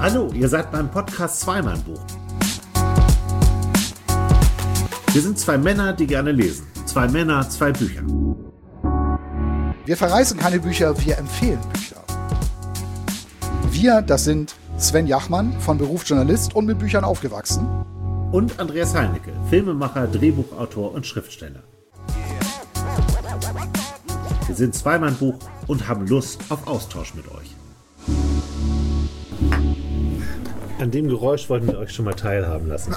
Hallo, ihr seid beim Podcast Zweimann-Buch. Wir sind zwei Männer, die gerne lesen. Zwei Männer, zwei Bücher. Wir verreißen keine Bücher, wir empfehlen Bücher. Wir, das sind Sven Jachmann, von Beruf Journalist und mit Büchern aufgewachsen. Und Andreas Heinecke, Filmemacher, Drehbuchautor und Schriftsteller. Wir sind Zweimann-Buch und haben Lust auf Austausch mit euch. An dem Geräusch wollten wir euch schon mal teilhaben lassen.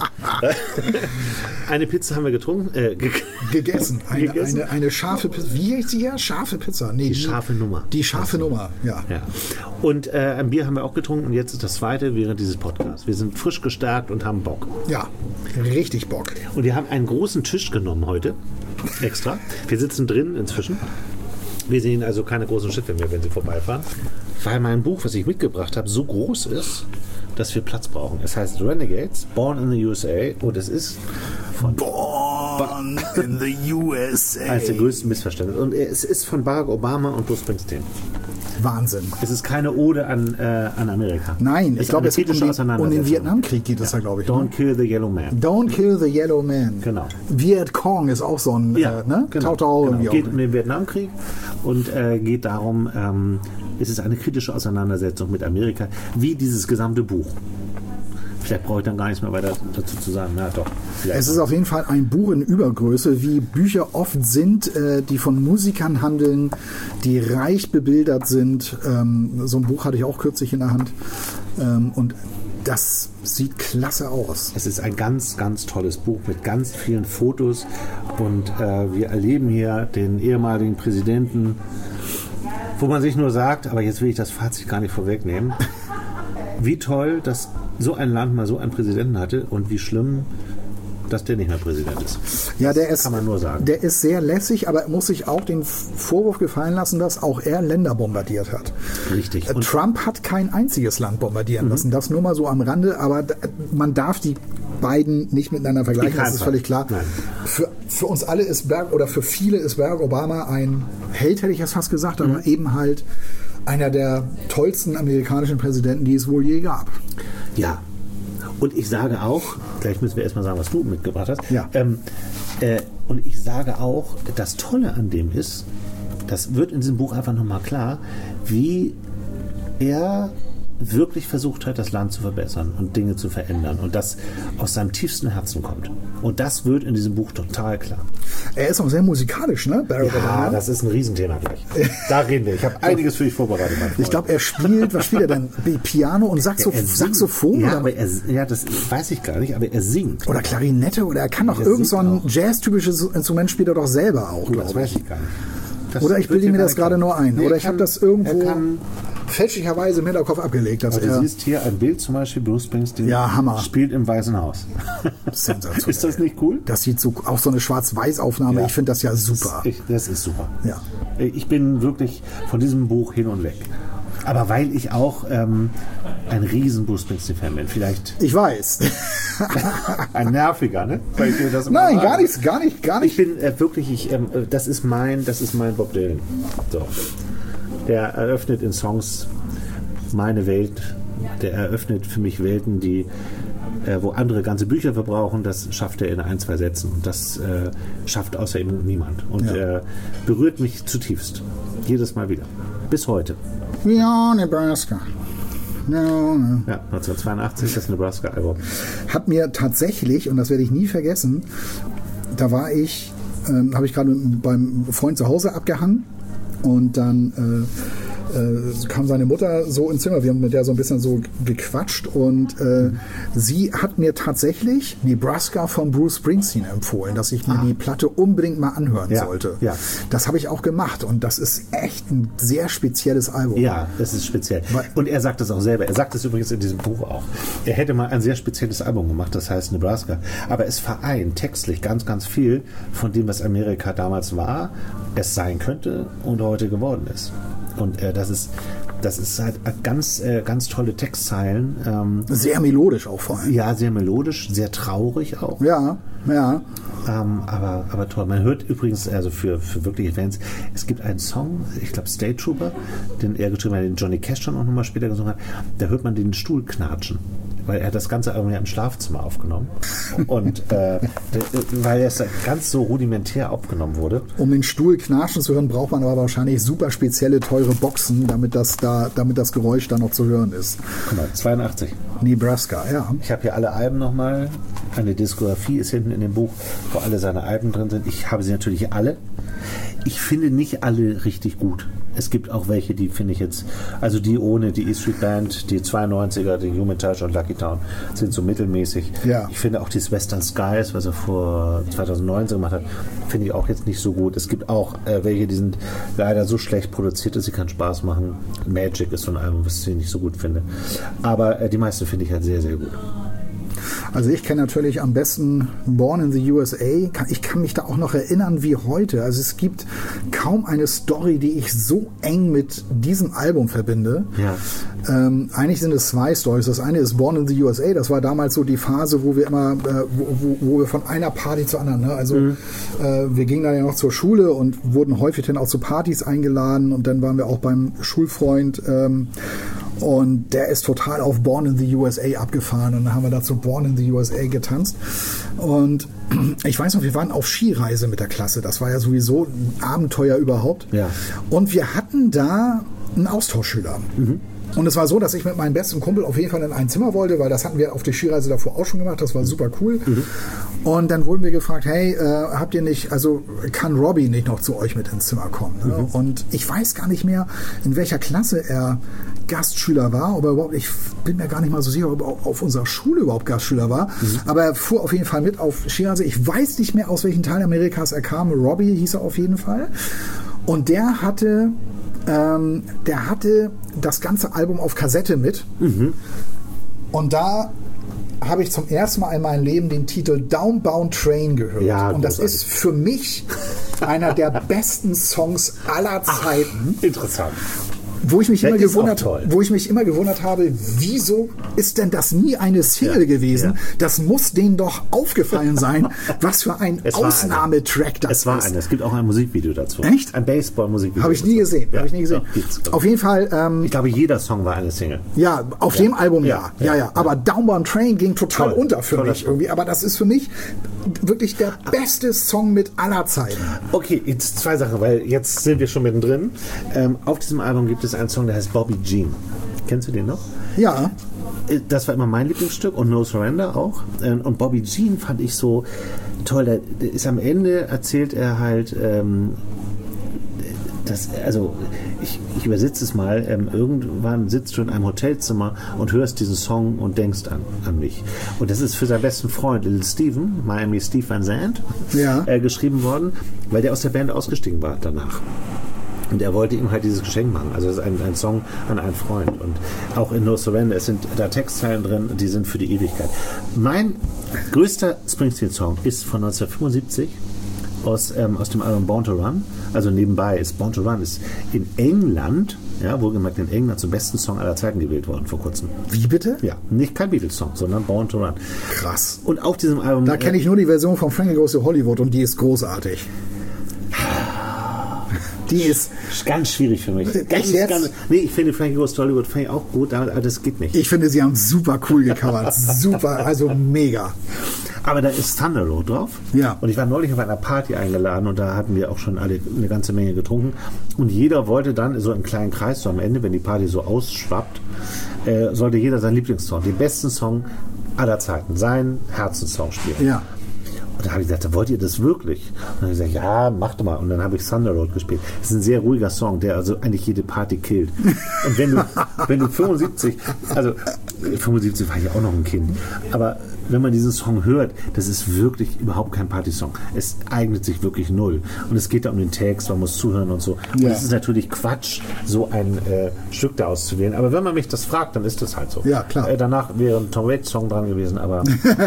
Eine Pizza haben wir getrunken, Gegessen. Eine scharfe Pizza. Wie heißt sie hier? Scharfe Pizza. Nee, die scharfe Nummer. Die scharfe Nummer, ja. Und ein Bier haben wir auch getrunken und jetzt ist das zweite während dieses Podcasts. Wir sind frisch gestärkt und haben Bock. Ja, richtig Bock. Und wir haben einen großen Tisch genommen heute, extra. Wir sitzen drin inzwischen. Wir sehen also keine großen Schiffe mehr, wenn sie vorbeifahren. Weil mein Buch, was ich mitgebracht habe, so groß ist, dass wir Platz brauchen. Es heißt Renegades, Born in the USA und es ist von Born in the USA. Eines der größten Missverständnisse. Und es ist von Barack Obama und Bruce Springsteen. Wahnsinn. Es ist keine Ode an Amerika. Nein, ich glaube, es geht um den Vietnamkrieg geht es ja, glaube ich. Don't kill the yellow man. Don't kill the yellow man. Genau. Viet Cong ist auch so ein, Genau. Tau-Tau. Genau. Geht um den Vietnamkrieg und geht darum, es ist eine kritische Auseinandersetzung mit Amerika, wie dieses gesamte Buch. Vielleicht brauche ich dann gar nichts mehr weiter dazu zu sagen. Na doch. Es ist auf jeden Fall ein Buch in Übergröße, wie Bücher oft sind, die von Musikern handeln, die reich bebildert sind. So ein Buch hatte ich auch kürzlich in der Hand. Und das sieht klasse aus. Es ist ein ganz, ganz tolles Buch mit ganz vielen Fotos. Und wir erleben hier den ehemaligen Präsidenten, wo man sich nur sagt, aber jetzt will ich das Fazit gar nicht vorwegnehmen, wie toll, dass so ein Land mal so einen Präsidenten hatte und wie schlimm, dass der nicht mehr Präsident ist. Ja, kann man nur sagen. Der ist sehr lässig, aber er muss sich auch den Vorwurf gefallen lassen, dass auch er Länder bombardiert hat. Richtig. Und Trump hat kein einziges Land bombardieren lassen. Das nur mal so am Rande, aber man darf die beiden nicht miteinander vergleichen, das ist völlig klar. Für uns alle ist für viele ist Barack Obama ein Held, hätte ich jetzt fast gesagt, aber eben halt einer der tollsten amerikanischen Präsidenten, die es wohl je gab. Ja, und ich sage auch, gleich müssen wir erstmal sagen, was du mitgebracht hast. Ja. Und ich sage auch, das Tolle an dem ist, das wird in diesem Buch einfach nochmal klar, wie er wirklich versucht hat, das Land zu verbessern und Dinge zu verändern und das aus seinem tiefsten Herzen kommt. Und das wird in diesem Buch total klar. Er ist auch sehr musikalisch, ne? Barack Obama. Das ist ein Riesenthema gleich. Da reden wir. Ich habe einiges für dich vorbereitet. Ich glaube, was spielt er denn? Piano und Saxophon? Ja, aber das weiß ich gar nicht, aber er singt. Oder Klarinette, oder er kann doch irgend so ein Jazz-typisches Instrument spielt er doch selber auch, glaube ich. Das weiß ich gar nicht. Oder ich bilde mir das gerade nur ein. Oder ich habe das irgendwo fälschlicherweise im Hinterkopf abgelegt. Du siehst hier ein Bild zum Beispiel, Bruce Springsteen spielt im Weißen Haus. Sensationell. Ist das nicht cool? Das sieht auch so eine Schwarz-Weiß-Aufnahme. Ja. Ich finde das ja super. Das ist super. Ja. Ich bin wirklich von diesem Buch hin und weg. Aber weil ich auch ein riesen Bruce Springsteen-Fan bin. Vielleicht. Ich weiß. Ein nerviger, ne? Nein, gar nicht. Ich bin wirklich, das ist mein Bob Dylan. So. Der eröffnet in Songs meine Welt. Der eröffnet für mich Welten, wo andere ganze Bücher verbrauchen. Das schafft er in 1-2 Sätzen. Und das schafft außer ihm niemand. Und berührt mich zutiefst. Jedes Mal wieder. Bis heute. Ja, Nebraska. Ja, 1982 das Nebraska-Album. Hat mir tatsächlich, und das werde ich nie vergessen, da war ich, habe ich gerade beim Freund zu Hause abgehangen und dann kam seine Mutter so ins Zimmer, wir haben mit der so ein bisschen so gequatscht und sie hat mir tatsächlich Nebraska von Bruce Springsteen empfohlen, dass ich mir die Platte unbedingt mal anhören sollte. Ja. Das habe ich auch gemacht und das ist echt ein sehr spezielles Album. Ja, das ist speziell. Und er sagt das auch selber. Er sagt es übrigens in diesem Buch auch. Er hätte mal ein sehr spezielles Album gemacht, das heißt Nebraska. Aber es vereint textlich ganz, ganz viel von dem, was Amerika damals war, es sein könnte und heute geworden ist. Und das ist halt ganz tolle Textzeilen. Sehr melodisch auch vor allem. Ja, sehr melodisch, sehr traurig auch. Ja. Aber toll. Man hört übrigens, also für wirkliche Fans, es gibt einen Song, ich glaube State Trooper, den er geschrieben hat, den Johnny Cash dann auch nochmal später gesungen hat, da hört man den Stuhl knatschen. Weil er hat das Ganze irgendwie im Schlafzimmer aufgenommen. Und weil es ganz so rudimentär aufgenommen wurde. Um den Stuhl knatschen zu hören, braucht man aber wahrscheinlich super spezielle, teure Boxen, damit das Geräusch da noch zu hören ist. Guck mal, 82. Nebraska, ja. Ich habe hier alle Alben nochmal. Eine Diskografie ist hinten in dem Buch, wo alle seine Alben drin sind. Ich habe sie natürlich alle. Ich finde nicht alle richtig gut. Es gibt auch welche, die finde ich jetzt, also die ohne die E-Street Band, die 92er, die Human Touch und Lucky Town sind so mittelmäßig. Ja. Ich finde auch dieses Western Skies, was er vor 2019 gemacht hat, finde ich auch jetzt nicht so gut. Es gibt auch welche, die sind leider so schlecht produziert, dass sie keinen Spaß machen. Magic ist so ein Album, was ich nicht so gut finde. Aber die meisten finde ich halt sehr, sehr gut. Also ich kenne natürlich am besten Born in the USA. Ich kann mich da auch noch erinnern wie heute. Also es gibt kaum eine Story, die ich so eng mit diesem Album verbinde. Ja. Eigentlich sind es zwei Stories. Das eine ist Born in the USA. Das war damals so die Phase, wo wir immer, wo wir von einer Party zur anderen, ne? Also wir gingen dann ja noch zur Schule und wurden häufig dann auch zu Partys eingeladen und dann waren wir auch beim Schulfreund und der ist total auf Born in the USA abgefahren und dann haben wir dazu Born in the USA getanzt und ich weiß noch, wir waren auf Skireise mit der Klasse, das war ja sowieso ein Abenteuer überhaupt, ja. Und wir hatten da einen Austauschschüler. Und es war so, dass ich mit meinem besten Kumpel auf jeden Fall in ein Zimmer wollte, weil das hatten wir auf der Skireise davor auch schon gemacht, das war super cool. Und dann wurden wir gefragt, hey, habt ihr nicht, also kann Robbie nicht noch zu euch mit ins Zimmer kommen? Ne? Und ich weiß gar nicht mehr, in welcher Klasse er Gastschüler war, aber überhaupt, ich bin mir gar nicht mal so sicher, ob er auf unserer Schule überhaupt Gastschüler war, aber er fuhr auf jeden Fall mit auf Skireise. Ich weiß nicht mehr, aus welchem Teil Amerikas er kam. Robbie hieß er auf jeden Fall. Und der hatte das ganze Album auf Kassette mit. Und da habe ich zum ersten Mal in meinem Leben den Titel Downbound Train gehört. Ja, und das ist für mich einer der besten Songs aller Zeiten. Interessant. Wo ich mich immer gewundert habe, wieso ist denn das nie eine Single gewesen? Ja. Das muss denen doch aufgefallen sein, was für ein Ausnahmetrack das ist. Es war eine. Es gibt auch ein Musikvideo dazu. Echt? Ein Baseball-Musikvideo. Habe ich nie gesehen. Ja. Auf jeden Fall. Ich glaube, jeder Song war eine Single. Ja, auf dem Album ja. Aber Downbound Train ging total unter für mich irgendwie. Aber das ist für mich wirklich der beste Song mit aller Zeiten. Okay, jetzt zwei Sachen, weil jetzt sind wir schon mittendrin. Auf diesem Album gibt es einen Song, der heißt Bobby Jean. Kennst du den noch? Ja. Das war immer mein Lieblingsstück und No Surrender auch. Und Bobby Jean fand ich so toll. Der ist am Ende, erzählt er halt, ich übersetze es mal, irgendwann sitzt du in einem Hotelzimmer und hörst diesen Song und denkst an mich. Und das ist für seinen besten Freund Little Steven, Miami Steve Van Zandt, geschrieben worden, weil der aus der Band ausgestiegen war danach. Und er wollte ihm halt dieses Geschenk machen. Also das ist ein Song an einen Freund. Und auch in No Surrender, es sind da Textzeilen drin, die sind für die Ewigkeit. Mein größter Springsteen-Song ist von 1975 aus dem Album Born to Run. Also nebenbei ist Born to Run ist in England, ja, wohlgemerkt in England, zum besten Song aller Zeiten gewählt worden vor kurzem. Wie bitte? Ja, nicht kein Beatles-Song, sondern Born to Run. Krass. Und auf diesem Album... Da kenne ich nur die Version von Frankie Goes to Hollywood und die ist großartig. Die ist ganz schwierig für mich. Ich finde Frankie Goes to Hollywood auch gut, aber das geht nicht. Ich finde, sie haben super cool gecovert. Super, also mega. Aber da ist Thunder Road drauf. Ja. Und ich war neulich auf einer Party eingeladen und da hatten wir auch schon alle eine ganze Menge getrunken. Und jeder wollte dann so im kleinen Kreis, so am Ende, wenn die Party so ausschwappt, sollte jeder seinen Lieblingssong, den besten Song aller Zeiten, seinen Herzenssong spielen. Ja. Und da habe ich gesagt, wollt ihr das wirklich? Und dann habe ich gesagt, ja, mach doch mal. Und dann habe ich Thunder Road gespielt. Das ist ein sehr ruhiger Song, der also eigentlich jede Party killt. Und wenn du 75 war ich auch noch ein Kind, aber wenn man diesen Song hört, das ist wirklich überhaupt kein Partysong. Es eignet sich wirklich null. Und es geht da um den Text, man muss zuhören und so. Und es ist natürlich Quatsch, so ein Stück da auszuwählen. Aber wenn man mich das fragt, dann ist das halt so. Ja, klar. Danach wäre ein Tom Waits-Song dran gewesen, aber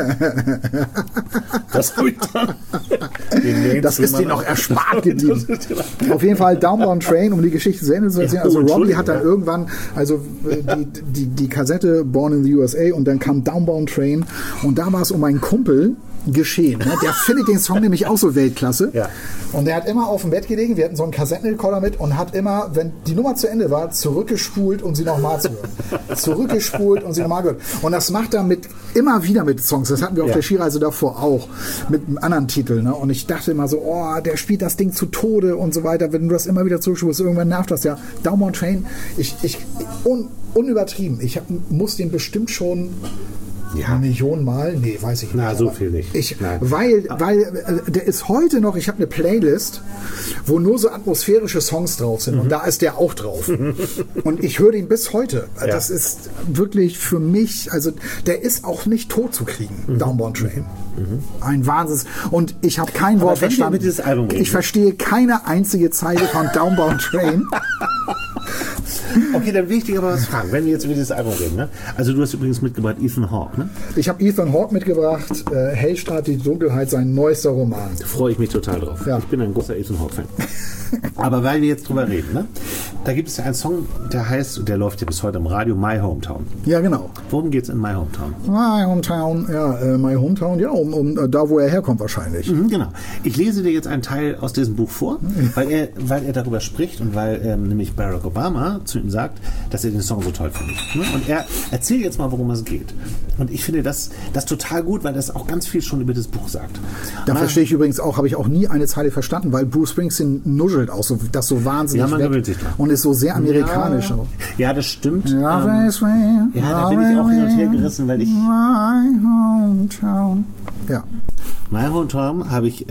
das habe ich dann. Das ist dir noch erspart geblieben. Auf jeden Fall Downbound Train, um die Geschichte zu Ende zu erzählen. Also Robbie hat dann irgendwann, also die Kassette Born in the USA und dann kam Downbound Train und da war es um einen Kumpel geschehen. Ne? Der findet den Song nämlich auch so Weltklasse. Ja. Und der hat immer auf dem Bett gelegen, wir hatten so einen Kassettenrekorder mit und hat immer, wenn die Nummer zu Ende war, zurückgespult, um sie nochmal zu hören. Zurückgespult und sie nochmal gehört. Und das macht er immer wieder mit Songs. Das hatten wir auf der Skireise davor auch. Mit einem anderen Titel. Ne? Und ich dachte immer so, oh, der spielt das Ding zu Tode und so weiter. Wenn du das immer wieder zurückspulst, irgendwann nervt das ja. Downbound Train, unübertrieben. Ich muss den bestimmt schon Millionen Mal? Nee, weiß ich nicht. Na, so viel nicht. Weil der ist heute noch, ich habe eine Playlist, wo nur so atmosphärische Songs drauf sind und da ist der auch drauf. Und ich höre den bis heute. Das ist wirklich für mich, also der ist auch nicht tot zu kriegen, Downbound Train. Ein Wahnsinns. Und ich habe kein Wort verstanden. Ich verstehe keine einzige Zeile von Downbound Train. Okay, dann will ich dich aber was fragen, wenn wir jetzt über dieses Album reden. Ne? Also du hast übrigens mitgebracht Ethan Hawke, ne? Ich habe Ethan Hawke mitgebracht, Hellstadt, die Dunkelheit, sein neuester Roman. Da freue ich mich total drauf. Ja. Ich bin ein großer Ethan Hawke-Fan. Aber weil wir jetzt drüber reden, ne? Da gibt es ja einen Song, der heißt, der läuft ja bis heute im Radio, My Hometown. Ja, genau. Worum geht es in My Hometown? My Hometown, My Hometown, ja, um da, wo er herkommt wahrscheinlich. Genau. Ich lese dir jetzt einen Teil aus diesem Buch vor, weil er darüber spricht und weil nämlich Barack Obama zu ihm sagt, dass er den Song so toll findet. Ne? Und er erzählt jetzt mal, worum es geht. Und ich finde das total gut, weil das auch ganz viel schon über das Buch sagt. Da verstehe ich übrigens auch, habe ich auch nie eine Zeile verstanden, weil Bruce Springsteen nuschelt auch so, das so wahnsinnig man gewöhnt sich dran. Und ist so sehr amerikanisch. Ja, das stimmt. Da bin ich auch hin und her gerissen, weil ich... My Hometown. Ja. My Hometown habe ich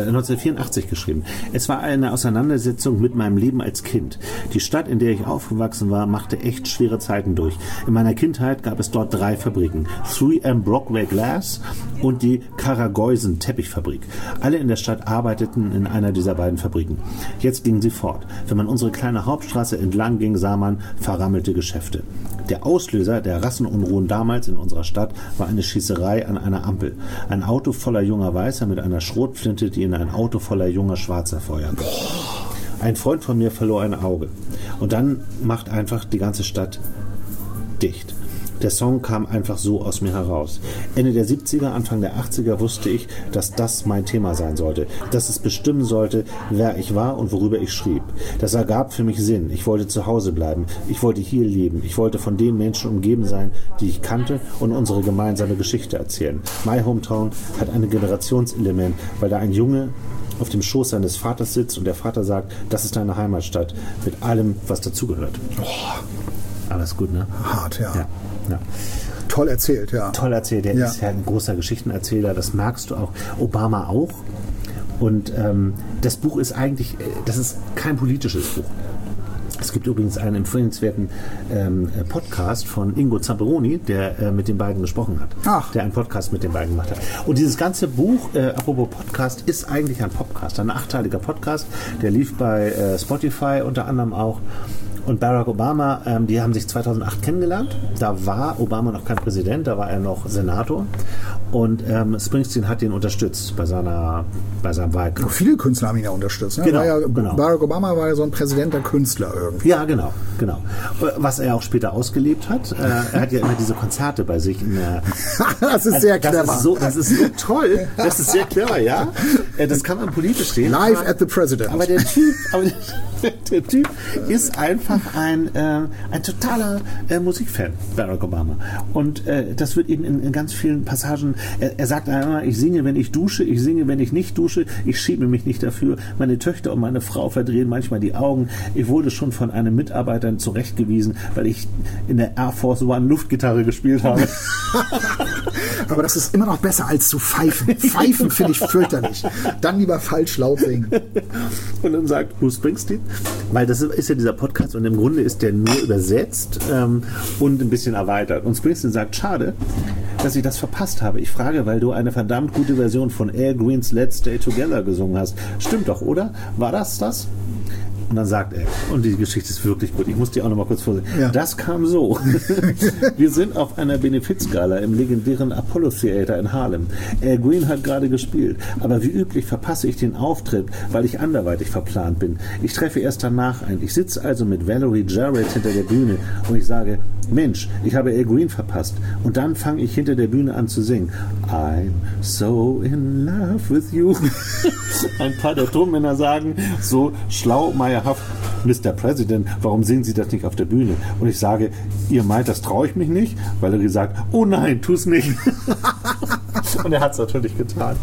1984 geschrieben. Es war eine Auseinandersetzung mit meinem Leben als Kind. Die Stadt, in der ich aufgewachsen war, machte echt schwere Zeiten durch. In meiner Kindheit gab es dort 3 Fabriken. 3M Brockway Glass und die Karagoysen Teppichfabrik. Alle in der Stadt arbeiteten in einer dieser beiden Fabriken. Jetzt gingen sie fort. Wenn man unsere kleine Hauptstraße entlang ging, sah man verrammelte Geschäfte. Der Auslöser der Rassenunruhen damals in unserer Stadt war eine Schießerei an einer Ampel. Ein Auto voller junger Weißer mit einer Schrotflinte, die in ein Auto voller junger Schwarzer feuerte. Ein Freund von mir verlor ein Auge. Und dann macht einfach die ganze Stadt dicht. Der Song kam einfach so aus mir heraus. Ende der 70er, Anfang der 80er wusste ich, dass das mein Thema sein sollte. Dass es bestimmen sollte, wer ich war und worüber ich schrieb. Das ergab für mich Sinn. Ich wollte zu Hause bleiben. Ich wollte hier leben. Ich wollte von den Menschen umgeben sein, die ich kannte und unsere gemeinsame Geschichte erzählen. My Hometown hat ein Generationselement, weil da ein Junge auf dem Schoß seines Vaters sitzt und der Vater sagt, das ist deine Heimatstadt, mit allem, was dazugehört. Alles gut, ne? Hart, ja. Ja. Toll erzählt, ja. Toll erzählt, der ist ja ein großer Geschichtenerzähler, das merkst du auch. Obama auch. Und das Buch ist eigentlich, das ist kein politisches Buch. Es gibt übrigens einen empfehlenswerten Podcast von Ingo Zamperoni, der mit den beiden gesprochen hat. Der einen Podcast mit den beiden gemacht hat. Und dieses ganze Buch, apropos Podcast, ist eigentlich ein Podcast, ein 8-teiliger Podcast. Der lief bei Spotify unter anderem auch. Und Barack Obama, die haben sich 2008 kennengelernt. Da war Obama noch kein Präsident, da war er noch Senator. Und Springsteen hat ihn unterstützt bei seinem Wahlkampf. Viele Künstler haben ihn ja unterstützt. Ne? Genau. Barack Obama war ja so ein Präsident der Künstler irgendwie. Ja, genau. Was er auch später ausgelebt hat. Er hat ja immer diese Konzerte bei sich. Das ist sehr clever. Das ist so toll. Das ist sehr clever, ja. Das kann man politisch sehen. Live at the President. Aber der Typ ist einfach ein totaler Musikfan, Barack Obama. Und das wird eben in ganz vielen Passagen, er sagt einmal, ich singe, wenn ich dusche, ich singe, wenn ich nicht dusche, ich schäme mich nicht dafür. Meine Töchter und meine Frau verdrehen manchmal die Augen. Ich wurde schon von einem Mitarbeiter zurechtgewiesen, weil ich in der Air Force One Luftgitarre gespielt habe. Aber das ist immer noch besser als zu pfeifen. Pfeifen finde ich fürchterlich. Dann lieber falsch laut singen. Und dann sagt Bruce Springsteen, weil das ist ja dieser Podcast und im Grunde ist der nur übersetzt und ein bisschen erweitert. Und Springsteen sagt, schade, dass ich das verpasst habe. Ich frage, weil du eine verdammt gute Version von Al Greens Let's Stay Together gesungen hast. Stimmt doch, oder? War das? Und dann sagt er, und die Geschichte ist wirklich gut, ich muss die auch noch mal kurz vorsehen. Ja. Das kam so. Wir sind auf einer Benefizgala im legendären Apollo Theater in Harlem. Al Green hat gerade gespielt, aber wie üblich verpasse ich den Auftritt, weil ich anderweitig verplant bin. Ich treffe erst danach ein. Ich sitze also mit Valerie Jarrett hinter der Bühne und ich sage, Mensch, ich habe Al Green verpasst. Und dann fange ich hinter der Bühne an zu singen. I'm so in love with you. Ein paar der Tonmänner sagen, so schlau, meierhaft, Mr. President, warum singen Sie das nicht auf der Bühne? Und ich sage, ihr meint, das traue ich mich nicht? Valerie sagt, oh nein, tu's nicht. Und er hat es natürlich getan.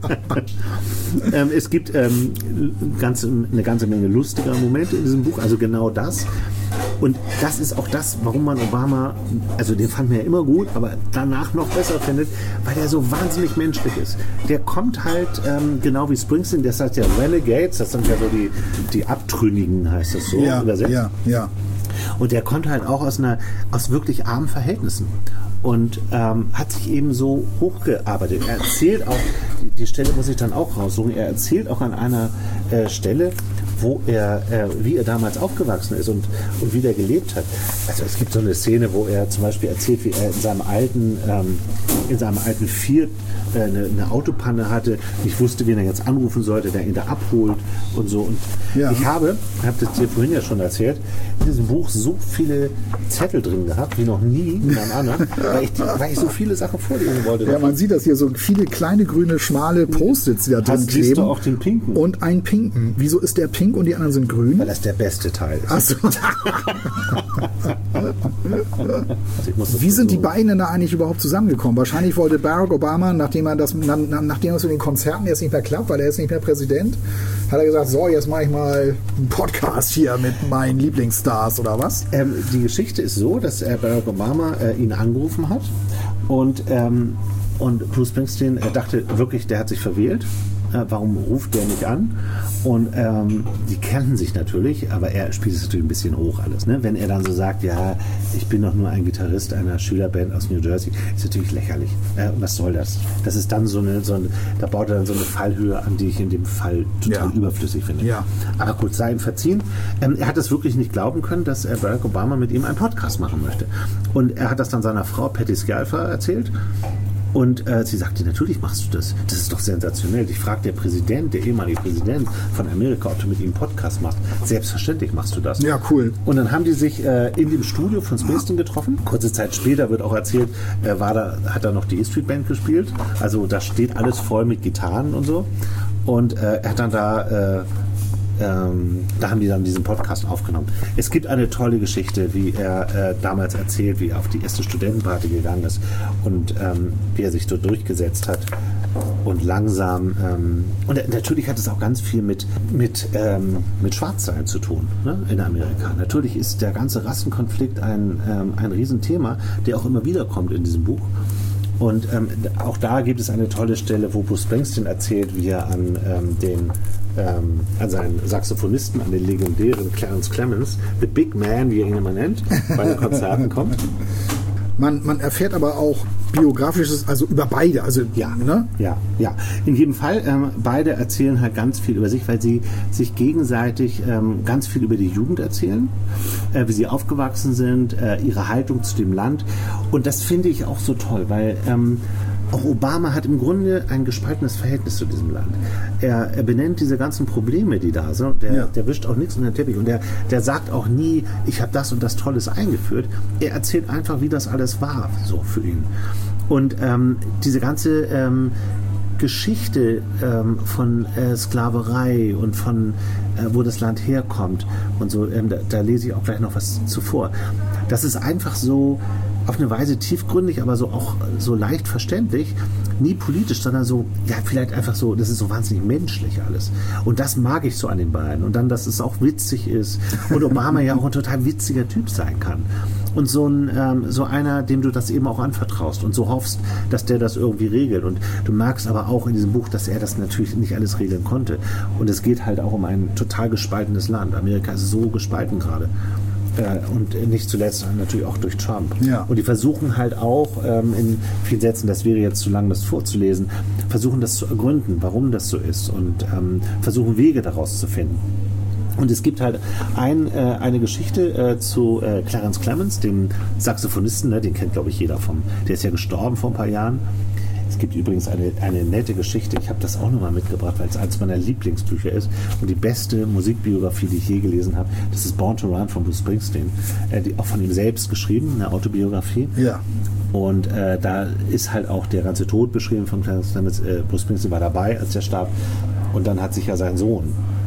Es gibt eine ganze Menge lustiger Momente in diesem Buch, also genau das. Und das ist auch das, warum man Obama, also den fand man ja immer gut, aber danach noch besser findet, weil der so wahnsinnig menschlich ist. Der kommt halt, genau wie Springsteen, das heißt ja Renegades, das sind ja so die Abtrünnigen, heißt das so übersetzt. Ja. Und der kommt halt auch aus wirklich armen Verhältnissen. Und hat sich eben so hochgearbeitet. Er erzählt auch, die Stelle muss ich dann auch raussuchen, er erzählt auch an einer Stelle, wo wie er damals aufgewachsen ist und wie der gelebt hat. Also es gibt so eine Szene, wo er zum Beispiel erzählt, wie er in seinem alten Fiat eine Autopanne hatte, nicht wusste, wen er jetzt anrufen sollte, der ihn da abholt und so. Und ich habe das dir vorhin ja schon erzählt, in diesem Buch so viele Zettel drin gehabt, wie noch nie in einem anderen, weil ich so viele Sachen vorlesen wollte. Ja, man sieht das hier, so viele kleine, grüne, schmale Post-its, die da drin kleben. Siehst du auch den pinken? Und einen pinken. Wieso ist der pink und die anderen sind grün? Weil das der beste Teil ist. Ach so. Wie sind die beiden denn da eigentlich überhaupt zusammengekommen? Wahrscheinlich wollte Barack Obama, nachdem es mit den Konzerten jetzt nicht mehr klappt, weil er ist nicht mehr Präsident, hat er gesagt, so, jetzt mache ich mal einen Podcast hier mit meinen Lieblingsstars oder was? Die Geschichte ist so, dass Barack Obama ihn angerufen hat und Bruce Springsteen dachte wirklich, der hat sich verwählt. Warum ruft der nicht an? Und die kannten sich natürlich, aber er spielt es natürlich ein bisschen hoch alles. Ne? Wenn er dann so sagt, ja, ich bin doch nur ein Gitarrist einer Schülerband aus New Jersey, ist natürlich lächerlich. Was soll das? Das ist dann da baut er dann so eine Fallhöhe an, die ich in dem Fall total überflüssig finde. Ja. Aber gut, sei ihm verziehen. Er hat es wirklich nicht glauben können, dass Barack Obama mit ihm einen Podcast machen möchte. Und er hat das dann seiner Frau Patty Scialfa erzählt. Und sie sagte, natürlich machst du das. Das ist doch sensationell. Ich frage der ehemalige Präsident von Amerika, ob du mit ihm einen Podcast machst. Selbstverständlich machst du das. Ja, cool. Und dann haben die sich in dem Studio von Springsteen getroffen. Kurze Zeit später wird auch erzählt, hat er noch die E-Street Band gespielt. Also da steht alles voll mit Gitarren und so. Und er hat dann da haben die dann diesen Podcast aufgenommen. Es gibt eine tolle Geschichte, wie er damals erzählt, wie er auf die erste Studentenparty gegangen ist und wie er sich dort durchgesetzt hat und langsam und natürlich hat es auch ganz viel mit Schwarzsein zu tun, ne, in Amerika. Natürlich ist der ganze Rassenkonflikt ein Riesenthema, der auch immer wieder kommt in diesem Buch. Und auch da gibt es eine tolle Stelle, wo Bruce Springsteen erzählt, wie er an seinen Saxophonisten, an den legendären Clarence Clemons, The Big Man, wie er ihn immer nennt, bei den Konzerten kommt. Man erfährt aber auch Biografisches, also über beide. Also, ja. In jedem Fall, beide erzählen halt ganz viel über sich, weil sie sich gegenseitig ganz viel über die Jugend erzählen, wie sie aufgewachsen sind, ihre Haltung zu dem Land. Und das finde ich auch so toll, weil auch Obama hat im Grunde ein gespaltenes Verhältnis zu diesem Land. Er benennt diese ganzen Probleme, die da sind. Der wischt auch nichts unter den Teppich. Und der sagt auch nie, ich habe das und das Tolles eingeführt. Er erzählt einfach, wie das alles war, so für ihn. Und diese ganze Geschichte von Sklaverei und von wo das Land herkommt und so, da lese ich auch gleich noch was zuvor. Das ist einfach so auf eine Weise tiefgründig, aber so auch so leicht verständlich, nie politisch, sondern so, ja, vielleicht einfach so, das ist so wahnsinnig menschlich alles. Und das mag ich so an den beiden. Und dann, dass es auch witzig ist und Obama ja auch ein total witziger Typ sein kann. Und so einer, dem du das eben auch anvertraust und so hoffst, dass der das irgendwie regelt. Und du merkst aber auch in diesem Buch, dass er das natürlich nicht alles regeln konnte. Und es geht halt auch um ein total gespaltenes Land. Amerika ist so gespalten gerade. Und nicht zuletzt natürlich auch durch Trump. Ja. Und die versuchen halt auch in vielen Sätzen, das wäre jetzt zu lang, das vorzulesen, versuchen das zu ergründen, warum das so ist und versuchen Wege daraus zu finden. Und es gibt halt eine Geschichte zu Clarence Clemons, dem Saxophonisten, ne, den kennt glaube ich jeder der ist ja gestorben vor ein paar Jahren. Es gibt übrigens eine nette Geschichte, ich habe das auch nochmal mitgebracht, weil es eines meiner Lieblingsbücher ist und die beste Musikbiografie, die ich je gelesen habe, das ist Born to Run von Bruce Springsteen, auch von ihm selbst geschrieben, eine Autobiografie. Ja. Und da ist halt auch der ganze Tod beschrieben von Clarence Clemons. Bruce Springsteen war dabei, als er starb, und dann hat sich ja sein Sohn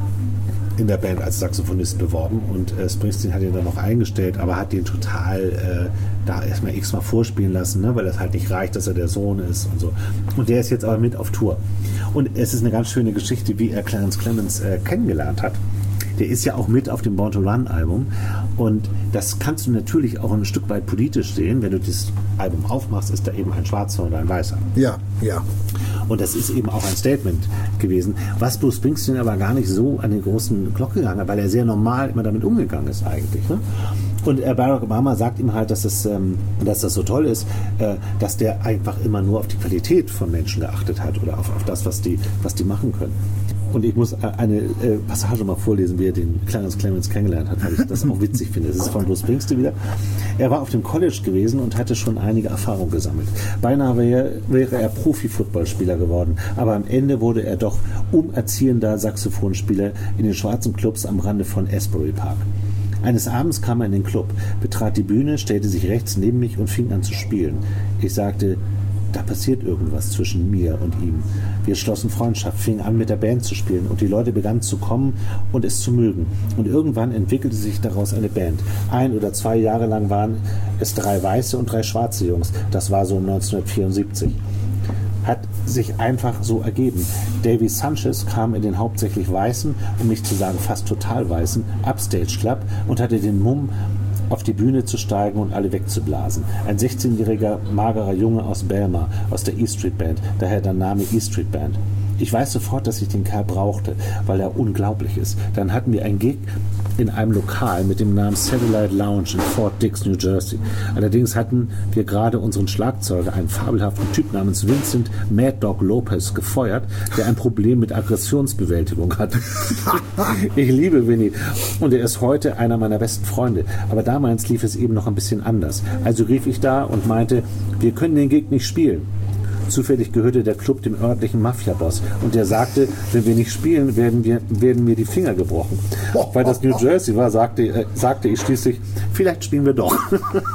in der Band als Saxophonist beworben und Springsteen hat ihn dann noch eingestellt, aber hat ihn total da erstmal x-mal vorspielen lassen, ne, weil das halt nicht reicht, dass er der Sohn ist und so. Und der ist jetzt aber mit auf Tour. Und es ist eine ganz schöne Geschichte, wie er Clarence Clemons kennengelernt hat. Der ist ja auch mit auf dem Born to Run Album und das kannst du natürlich auch ein Stück weit politisch sehen. Wenn du das Album aufmachst, ist da eben ein Schwarzer und ein Weißer. Ja, ja. Und das ist eben auch ein Statement gewesen, was Bruce Springsteen aber gar nicht so an den großen Glocke gegangen hat, weil er sehr normal immer damit umgegangen ist eigentlich. Ne? Und Barack Obama sagt ihm halt, dass das so toll ist, dass der einfach immer nur auf die Qualität von Menschen geachtet hat oder auf das, was die machen können. Und ich muss eine Passage mal vorlesen, wie er den Clarence Clemons kennengelernt hat, weil ich das auch witzig finde. Das ist von Bruce Springsteen wieder. Er war auf dem College gewesen und hatte schon einige Erfahrungen gesammelt. Beinahe wäre er Profi-Footballspieler geworden, aber am Ende wurde er doch umerziehender Saxophonspieler in den schwarzen Clubs am Rande von Asbury Park. Eines Abends kam er in den Club, betrat die Bühne, stellte sich rechts neben mich und fing an zu spielen. Ich sagte, da passiert irgendwas zwischen mir und ihm. Wir schlossen Freundschaft, fingen an mit der Band zu spielen und die Leute begannen zu kommen und es zu mögen. Und irgendwann entwickelte sich daraus eine Band. 1 oder 2 Jahre lang waren es 3 weiße und 3 schwarze Jungs. Das war so 1974. Hat sich einfach so ergeben. Davy Sanchez kam in den hauptsächlich weißen, um nicht zu sagen fast total weißen, Upstage Club und hatte den Mumm, auf die Bühne zu steigen und alle wegzublasen. Ein 16-jähriger, magerer Junge aus Belmar, aus der E Street Band, daher der Name E Street Band. Ich weiß sofort, dass ich den Kerl brauchte, weil er unglaublich ist. Dann hatten wir einen Gig in einem Lokal mit dem Namen Satellite Lounge in Fort Dix, New Jersey. Allerdings hatten wir gerade unseren Schlagzeuger, einen fabelhaften Typ namens Vincent Mad Dog Lopez, gefeuert, der ein Problem mit Aggressionsbewältigung hat. Ich liebe Vinny und er ist heute einer meiner besten Freunde. Aber damals lief es eben noch ein bisschen anders. Also rief ich da und meinte, wir können den Gig nicht spielen. Zufällig gehörte der Club dem örtlichen Mafia-Boss und der sagte, wenn wir nicht spielen, werden mir die Finger gebrochen. Weil das New Jersey war, sagte ich schließlich, vielleicht spielen wir doch.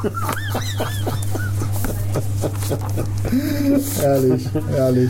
Herrlich, herrlich.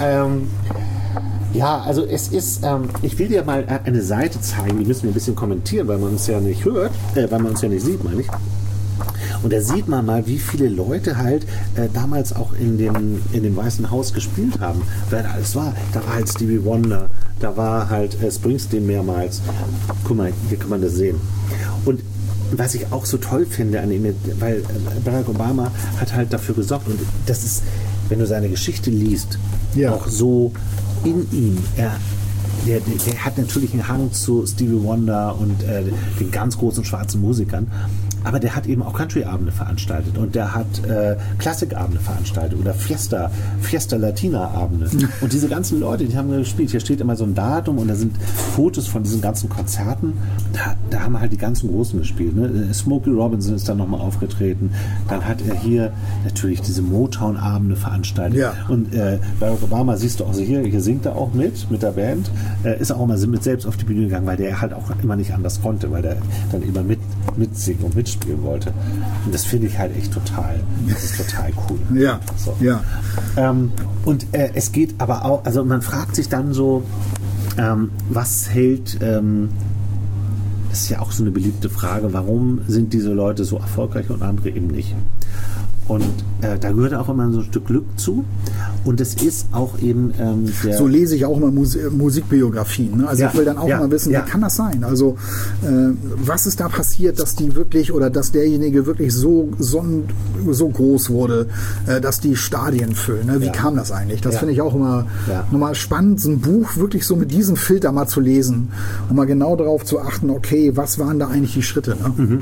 Ja, also es ist, ich will dir mal eine Seite zeigen, die müssen wir ein bisschen kommentieren, weil man uns ja nicht hört, weil man uns ja nicht sieht, meine ich. Und da sieht man mal, wie viele Leute halt damals auch in dem Weißen Haus gespielt haben. Wer da alles war. Da war halt Stevie Wonder, da war halt Springsteen mehrmals. Guck mal, hier kann man das sehen. Und was ich auch so toll finde an ihm, weil Barack Obama hat halt dafür gesorgt. Und das ist, wenn du seine Geschichte liest, ja, auch so in ihm. Der hat natürlich einen Hang zu Stevie Wonder und den ganz großen schwarzen Musikern. Aber der hat eben auch Country-Abende veranstaltet und der hat Klassikabende veranstaltet oder Fiesta Latina-Abende. Und diese ganzen Leute, die haben gespielt. Hier steht immer so ein Datum und da sind Fotos von diesen ganzen Konzerten. Da haben halt die ganzen Großen gespielt. Ne? Smokey Robinson ist dann nochmal aufgetreten. Dann hat er hier natürlich diese Motown-Abende veranstaltet. Ja. Und Barack Obama siehst du auch so hier singt er auch mit der Band. Ist auch immer mit selbst auf die Bühne gegangen, weil der halt auch immer nicht anders konnte, weil der dann immer mitsingen und mitspielen wollte. Und das finde ich halt echt total cool. Ja, so. Ja. Und es geht aber auch, also man fragt sich dann so, was hält, das ist ja auch so eine beliebte Frage, warum sind diese Leute so erfolgreich und andere eben nicht? Und da gehört auch immer so ein Stück Glück zu. Und es ist auch eben so lese ich auch immer Musikbiografien. Ne? Also ich will dann auch immer wissen, wie kann das sein? Also was ist da passiert, dass die wirklich oder dass derjenige wirklich so groß wurde, dass die Stadien füllen? Ne? Wie kam das eigentlich? Das finde ich auch immer nochmal spannend, so ein Buch wirklich so mit diesem Filter mal zu lesen und mal genau darauf zu achten, okay, was waren da eigentlich die Schritte? Ne? Mhm.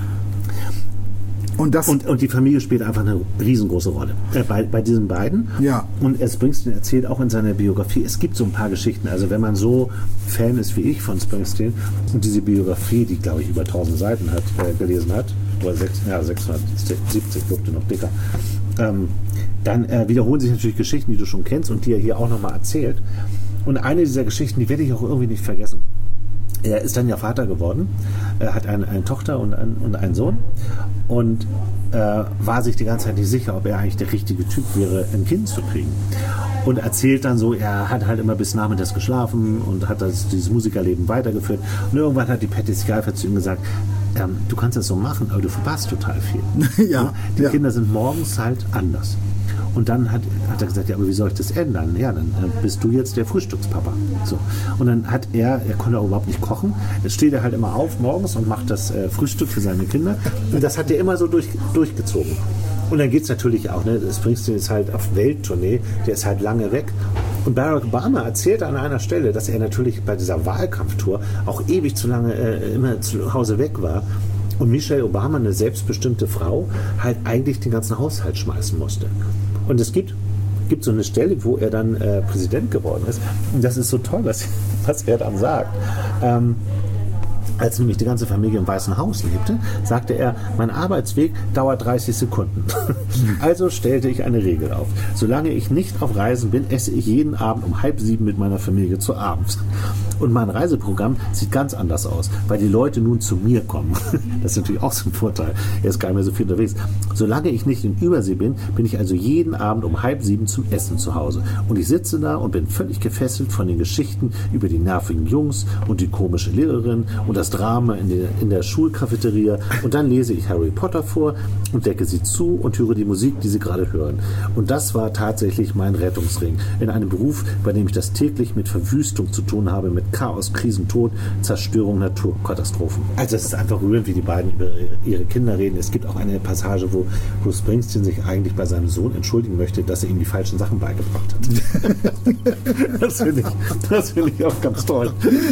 Und die Familie spielt einfach eine riesengroße Rolle bei diesen beiden. Ja. Und Springsteen erzählt auch in seiner Biografie, es gibt so ein paar Geschichten. Also wenn man so Fan ist wie ich von Springsteen und diese Biografie, die glaube ich über 1000 Seiten gelesen hat, oder 670, wirkte noch dicker, dann wiederholen sich natürlich Geschichten, die du schon kennst und die er hier auch nochmal erzählt. Und eine dieser Geschichten, die werde ich auch irgendwie nicht vergessen. Er ist dann ja Vater geworden, er hat eine Tochter und einen Sohn und war sich die ganze Zeit nicht sicher, ob er eigentlich der richtige Typ wäre, ein Kind zu kriegen. Und erzählt dann so, er hat halt immer bis nachmittags geschlafen und hat dieses Musikerleben weitergeführt. Und irgendwann hat die Patti Scialfa zu ihm gesagt, du kannst das so machen, aber du verpasst total viel. Die Kinder sind morgens halt anders. Und dann hat er gesagt, ja, aber wie soll ich das ändern? Ja, dann bist du jetzt der Frühstückspapa. So. Und dann hat er konnte auch überhaupt nicht kochen. Jetzt steht er halt immer auf morgens und macht das Frühstück für seine Kinder. Und das hat er immer so durchgezogen. Und dann geht es natürlich auch, ne? Springsteen ist halt auf Welttournee, der ist halt lange weg. Und Barack Obama erzählte an einer Stelle, dass er natürlich bei dieser Wahlkampftour auch ewig zu lange immer zu Hause weg war. Und Michelle Obama, eine selbstbestimmte Frau, halt eigentlich den ganzen Haushalt schmeißen musste. Und es gibt so eine Stelle, wo er dann Präsident geworden ist. Und das ist so toll, was er dann sagt. Als nämlich die ganze Familie im Weißen Haus lebte, sagte er, mein Arbeitsweg dauert 30 Sekunden. Also stellte ich eine Regel auf. Solange ich nicht auf Reisen bin, esse ich jeden Abend um 6:30 mit meiner Familie zu Abend. Und mein Reiseprogramm sieht ganz anders aus, weil die Leute nun zu mir kommen. Das ist natürlich auch so ein Vorteil. Er ist gar nicht mehr so viel unterwegs. Solange ich nicht in Übersee bin, bin ich also jeden Abend um 6:30 zum Essen zu Hause. Und ich sitze da und bin völlig gefesselt von den Geschichten über die nervigen Jungs und die komische Lehrerin und das Drama in der Schulcafeteria. Und dann lese ich Harry Potter vor und decke sie zu und höre die Musik, die sie gerade hören. Und das war tatsächlich mein Rettungsring. In einem Beruf, bei dem ich das täglich mit Verwüstung zu tun habe, mit Chaos, Krisen, Tod, Zerstörung, Naturkatastrophen. Also es ist einfach rührend, wie die beiden über ihre Kinder reden. Es gibt auch eine Passage, wo Springsteen sich eigentlich bei seinem Sohn entschuldigen möchte, dass er ihm die falschen Sachen beigebracht hat. Das finde ich auch ganz toll.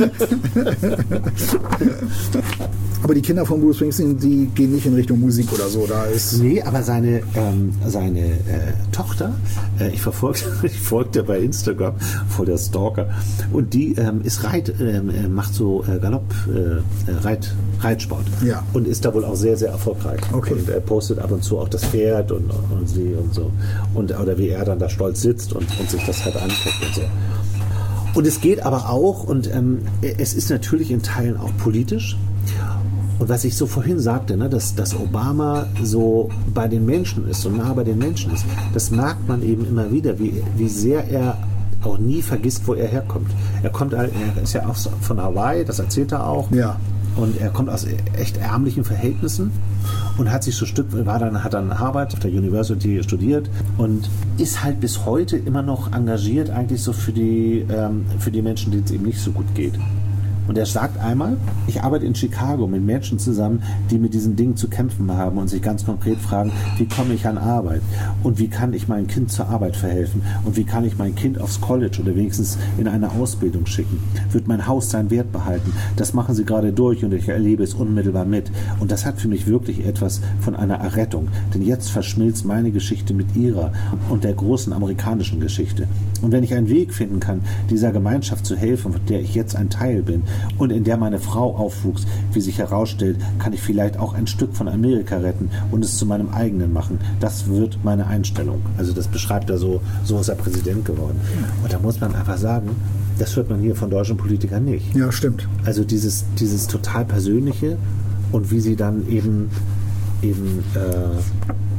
Aber die Kinder von Bruce Springsteen, die gehen nicht in Richtung Musik oder so. Nee, aber seine Tochter, ich folgte bei Instagram, voll der Stalker, und die macht so Reitsport. Ja. Und ist da wohl auch sehr, sehr erfolgreich. Okay. Und er postet ab und zu auch das Pferd und sie und so. Oder wie er dann da stolz sitzt und sich das halt anguckt und so. Und es geht aber auch, und es ist natürlich in Teilen auch politisch. Und was ich so vorhin sagte, ne, dass Obama so bei den Menschen ist, so nah bei den Menschen ist, das merkt man eben immer wieder, wie sehr er auch nie vergisst, wo er herkommt. Er ist ja auch von Hawaii, das erzählt er auch. Ja. Und er kommt aus echt ärmlichen Verhältnissen und hat sich hat dann Harvard auf der University studiert und ist halt bis heute immer noch engagiert, eigentlich so für die Menschen, denen es eben nicht so gut geht. Und er sagt einmal, ich arbeite in Chicago mit Menschen zusammen, die mit diesen Dingen zu kämpfen haben und sich ganz konkret fragen, wie komme ich an Arbeit und wie kann ich meinem Kind zur Arbeit verhelfen und wie kann ich mein Kind aufs College oder wenigstens in eine Ausbildung schicken. Wird mein Haus seinen Wert behalten? Das machen sie gerade durch und ich erlebe es unmittelbar mit. Und das hat für mich wirklich etwas von einer Errettung, denn jetzt verschmilzt meine Geschichte mit ihrer und der großen amerikanischen Geschichte. Und wenn ich einen Weg finden kann, dieser Gemeinschaft zu helfen, von der ich jetzt ein Teil bin, und in der meine Frau aufwuchs, wie sich herausstellt, kann ich vielleicht auch ein Stück von Amerika retten und es zu meinem eigenen machen. Das wird meine Einstellung. Also das beschreibt er so ist er Präsident geworden. Und da muss man einfach sagen, das hört man hier von deutschen Politikern nicht. Ja, stimmt. Also dieses total Persönliche und wie sie dann eben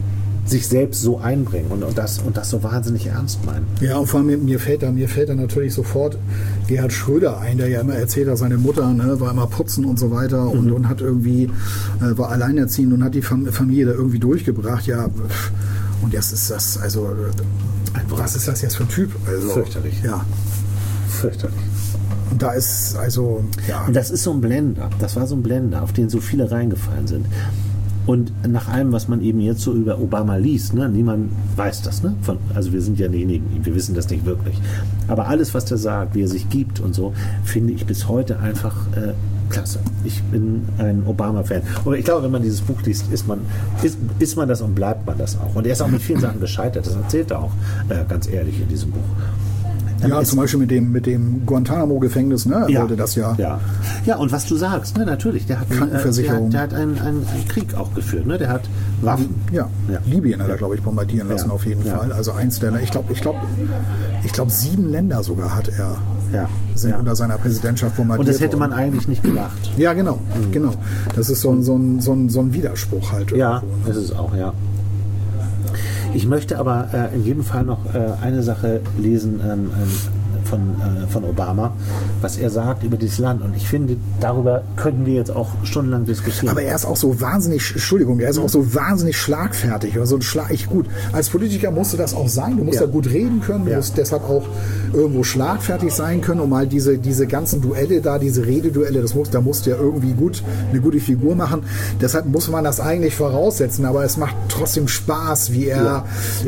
sich selbst so einbringen und das so wahnsinnig ernst meinen. Ja, und vor allem mir fällt da natürlich sofort Gerhard Schröder ein, der ja immer erzählt hat, seine Mutter war immer putzen und so weiter und hat irgendwie, war alleinerziehend und hat die Familie da irgendwie durchgebracht. Ja, und jetzt ist das, also, was ist das jetzt für ein Typ? Also, fürchterlich. Ja. Fürchterlich. Und da ist, also, ja. Und das ist so ein Blender. Das war so ein Blender, auf den so viele reingefallen sind. Und nach allem, was man eben jetzt so über Obama liest, ne, niemand weiß das, ne? Also wir sind ja nicht neben ihm, wir wissen das nicht wirklich. Aber alles, was der sagt, wie er sich gibt und so, finde ich bis heute einfach klasse. Ich bin ein Obama-Fan. Und ich glaube, wenn man dieses Buch liest, ist man das und bleibt man das auch. Und er ist auch mit vielen Sachen gescheitert. Das erzählt er auch ganz ehrlich in diesem Buch. Ja, zum Beispiel mit dem Guantanamo-Gefängnis, ne? Er wollte das ja. Ja, und was du sagst, ne, natürlich, der hat Krankenversicherung. Der hat einen Krieg auch geführt, ne? Der hat Waffen. Ja. Libyen hat er, glaube ich, bombardieren lassen, auf jeden Fall. Also eins der, ich glaube 7 Länder sogar hat er. Sind unter seiner Präsidentschaft bombardiert. Und das hätte man eigentlich nicht gedacht. Ja, genau. Das ist so ein Widerspruch halt. Ja, das ist auch, ja. Ich möchte aber in jedem Fall noch eine Sache lesen von Obama, was er sagt über dieses Land. Und ich finde, darüber könnten wir jetzt auch stundenlang diskutieren. Aber er ist auch so wahnsinnig, er ist auch so wahnsinnig schlagfertig. Oder so gut, als Politiker musst du das auch sein. Du musst ja gut reden können. Du musst deshalb auch irgendwo schlagfertig sein können, um mal diese ganzen Duelle da, diese Rededuelle, da musst du ja irgendwie eine gute Figur machen. Deshalb muss man das eigentlich voraussetzen. Aber es macht trotzdem Spaß, wie er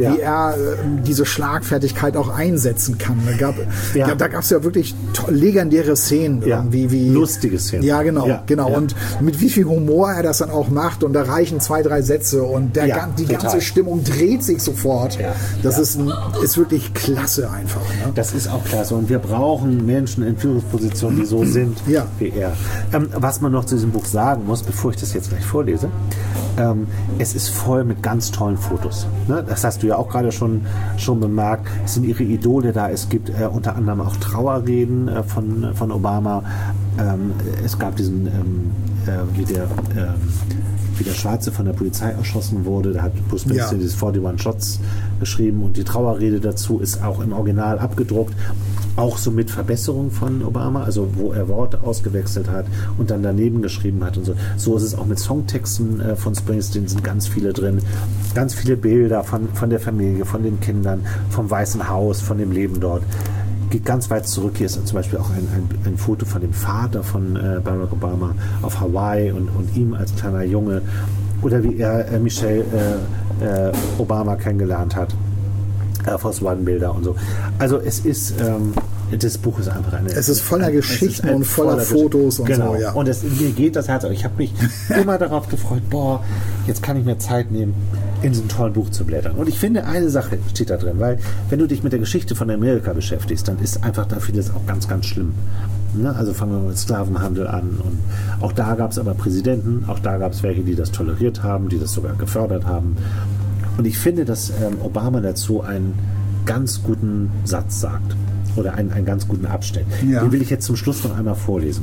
diese Schlagfertigkeit auch einsetzen kann. Da gab es ja wirklich legendäre Szenen. Irgendwie, lustige Szenen. Ja, genau. Und mit wie viel Humor er das dann auch macht. Und da reichen 2, 3 Sätze und die ganze Stimmung dreht sich sofort. Das ist wirklich klasse einfach. Ne? Das ist auch klasse. Und wir brauchen Menschen in Führungspositionen, die so sind wie er. Was man noch zu diesem Buch sagen muss, bevor ich das jetzt gleich vorlese, es ist voll mit ganz tollen Fotos. Ne? Das hast du ja auch gerade schon bemerkt. Es sind ihre Idole da. Es gibt unter anderem auch Trauerreden von Obama. Es gab diesen, wie der Schwarze von der Polizei erschossen wurde. Da hat Bruce Springsteen dieses 41 Shots geschrieben und die Trauerrede dazu ist auch im Original abgedruckt. Auch so mit Verbesserung von Obama, also wo er Worte ausgewechselt hat und dann daneben geschrieben hat und so. So ist es auch mit Songtexten von Springsteen, sind ganz viele drin. Ganz viele Bilder von der Familie, von den Kindern, vom Weißen Haus, von dem Leben dort. Geht ganz weit zurück. Hier ist zum Beispiel auch ein Foto von dem Vater von Barack Obama auf Hawaii und ihm als kleiner Junge. Oder wie er Michelle Obama kennengelernt hat. Volkswagen-Bilder und so. Also es ist, das Buch ist einfach es ist voller Geschichten und voller Fotos und so, ja. Und mir geht das Herz auf. Ich habe mich immer darauf gefreut, jetzt kann ich mir Zeit nehmen, in so einem tollen Buch zu blättern. Und ich finde, eine Sache steht da drin, weil wenn du dich mit der Geschichte von Amerika beschäftigst, dann ist einfach da vieles auch ganz, ganz schlimm. Ne? Also fangen wir mit Sklavenhandel an. Und auch da gab es aber Präsidenten, auch da gab es welche, die das toleriert haben, die das sogar gefördert haben. Und ich finde, dass Obama dazu einen ganz guten Satz sagt oder einen ganz guten Abschnitt. Den will ich jetzt zum Schluss noch einmal vorlesen.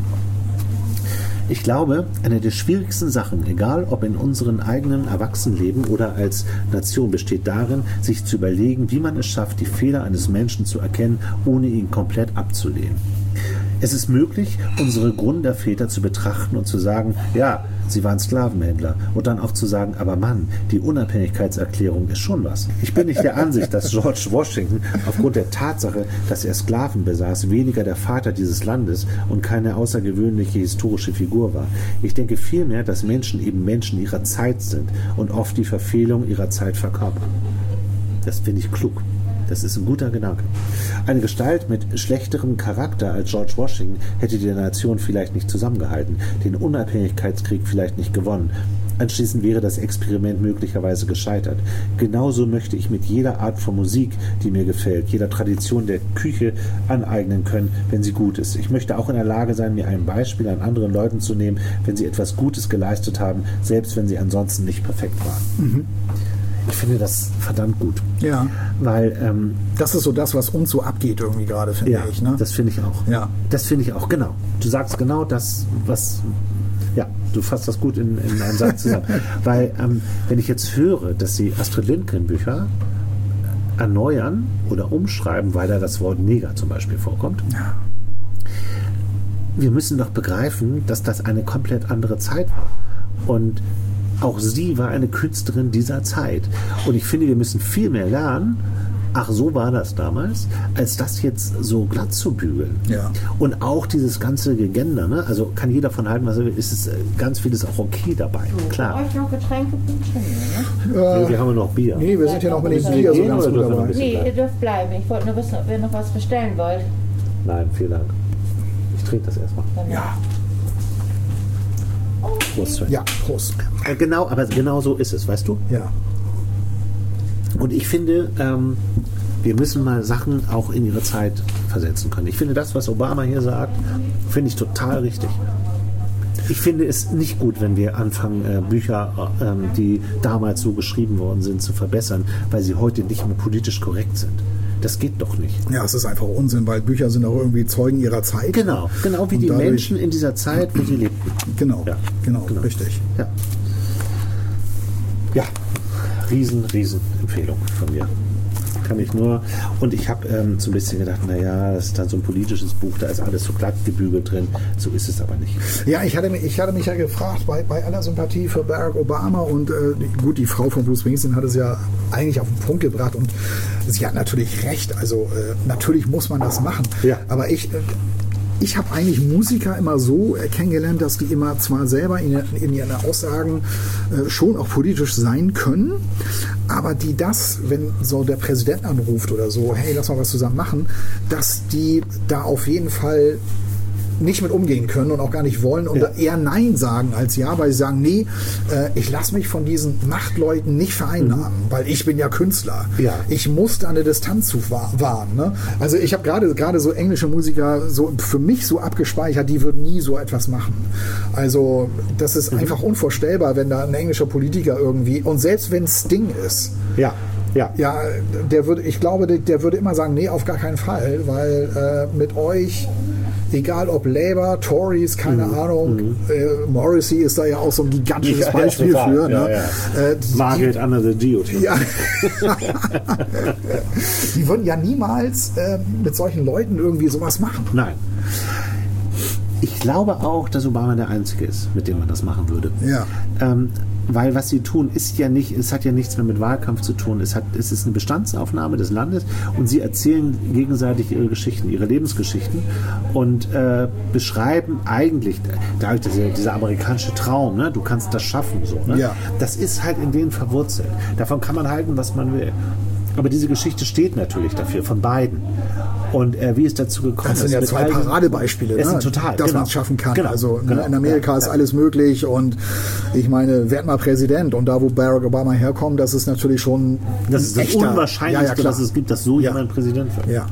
Ich glaube, eine der schwierigsten Sachen, egal ob in unserem eigenen Erwachsenenleben oder als Nation, besteht darin, sich zu überlegen, wie man es schafft, die Fehler eines Menschen zu erkennen, ohne ihn komplett abzulehnen. Es ist möglich, unsere Gründerväter zu betrachten und zu sagen, ja, sie waren Sklavenhändler. Und dann auch zu sagen, aber Mann, die Unabhängigkeitserklärung ist schon was. Ich bin nicht der Ansicht, dass George Washington aufgrund der Tatsache, dass er Sklaven besaß, weniger der Vater dieses Landes und keine außergewöhnliche historische Figur war. Ich denke vielmehr, dass Menschen eben Menschen ihrer Zeit sind und oft die Verfehlung ihrer Zeit verkörpern. Das finde ich klug. Das ist ein guter Gedanke. Eine Gestalt mit schlechterem Charakter als George Washington hätte die Nation vielleicht nicht zusammengehalten, den Unabhängigkeitskrieg vielleicht nicht gewonnen. Anschließend wäre das Experiment möglicherweise gescheitert. Genauso möchte ich mit jeder Art von Musik, die mir gefällt, jeder Tradition der Küche aneignen können, wenn sie gut ist. Ich möchte auch in der Lage sein, mir ein Beispiel an anderen Leuten zu nehmen, wenn sie etwas Gutes geleistet haben, selbst wenn sie ansonsten nicht perfekt waren. Mhm. Ich finde das verdammt gut. Ja. Weil das ist so das, was uns so abgeht irgendwie gerade, finde ich. Ne? Das finde ich auch. Ja. Das finde ich auch, genau. Du sagst genau das, was... Ja, du fasst das gut in einen Satz zusammen. Weil, wenn ich jetzt höre, dass sie Astrid Lindgren-Bücher erneuern oder umschreiben, weil da das Wort Neger zum Beispiel vorkommt, wir müssen doch begreifen, dass das eine komplett andere Zeit war. Und auch sie war eine Künstlerin dieser Zeit. Und ich finde, wir müssen viel mehr lernen, ach, so war das damals, als das jetzt so glatt zu bügeln. Ja. Und auch dieses ganze Gegender, ne? Also kann jeder von halten, was er will, ist es ganz vieles auch okay dabei. Klar. Euch noch Getränke wünschen, ne? Ja, wir haben noch Bier. Nee, wir sind ja noch mit dem Müssen Bier wir so gehen ganz oder gut dürfen wir noch ein dabei. bisschen Nee, ihr bleiben? dürft bleiben. Ich wollte nur wissen, ob ihr noch was bestellen wollt. Nein, vielen Dank. Ich trinke das erstmal. Ja, Prost, Sven. ja, Prost. Genau, aber genau so ist es, weißt du? Ja. Und ich finde, wir müssen mal Sachen auch in ihre Zeit versetzen können. Ich finde das, was Obama hier sagt, finde ich total richtig. Ich finde es nicht gut, wenn wir anfangen, Bücher, die damals so geschrieben worden sind, zu verbessern, weil sie heute nicht mehr politisch korrekt sind. Das geht doch nicht. Ja, es ist einfach Unsinn, weil Bücher sind auch irgendwie Zeugen ihrer Zeit. Genau wie Und die dadurch- Menschen in dieser Zeit, wo sie lebten. Genau, Ja, genau, genau. richtig. Ja. Ja, riesen Empfehlung von mir. Kann ich nur. Und ich habe so ein bisschen gedacht, naja, das ist dann so ein politisches Buch, da ist alles so glatt gebügelt drin. So ist es aber nicht. Ja, ich hatte mich ja gefragt, bei aller Sympathie für Barack Obama und gut, die Frau von Bruce Springsteen hat es ja eigentlich auf den Punkt gebracht und sie hat natürlich recht, also natürlich muss man das machen. Ja. Aber ich habe eigentlich Musiker immer so kennengelernt, dass die immer zwar selber in ihren Aussagen schon auch politisch sein können, aber die das, wenn so der Präsident anruft oder so, hey, lass mal was zusammen machen, dass die da auf jeden Fall nicht mit umgehen können und auch gar nicht wollen und eher Nein sagen als Ja, weil sie sagen, nee, ich lasse mich von diesen Machtleuten nicht vereinnahmen, weil ich bin ja Künstler. Ja. Ich muss da eine Distanz zu wahren. Ne? Also ich habe gerade so englische Musiker so für mich so abgespeichert, die würden nie so etwas machen. Also das ist einfach unvorstellbar, wenn da ein englischer Politiker irgendwie, und selbst wenn es Sting ist, Ja. ja, ich glaube, der würde immer sagen, nee, auf gar keinen Fall, weil mit euch, egal ob Labour, Tories, keine Ahnung, Morrissey ist da ja auch so ein gigantisches Beispiel total. für. Ja, Ne? ja. Margaret under the Geotrope. Ja. Die würden ja niemals mit solchen Leuten irgendwie sowas machen. Nein. Ich glaube auch, dass Obama der Einzige ist, mit dem man das machen würde. Ja. Weil was sie tun, es hat ja nichts mehr mit Wahlkampf zu tun. Es ist eine Bestandsaufnahme des Landes und sie erzählen gegenseitig ihre Geschichten, ihre Lebensgeschichten und beschreiben eigentlich, dadurch, dieser amerikanische Traum, ne? Du kannst das schaffen, so, ne? Ja. Das ist halt in denen verwurzelt. Davon kann man halten, was man will. Aber diese Geschichte steht natürlich dafür, von beiden. Und wie es dazu gekommen ist. Das sind ja mit zwei all diesen- Paradebeispiele, Es ne? sind total, dass genau. man es schaffen kann. Genau, Also ne, genau. in Amerika ist alles möglich und ich meine, werd mal Präsident und da, wo Barack Obama herkommt, das ist natürlich schon Das ist das echter- Unwahrscheinlichste, klar. dass es gibt, dass so Ja. jemand Präsident wird. Ja.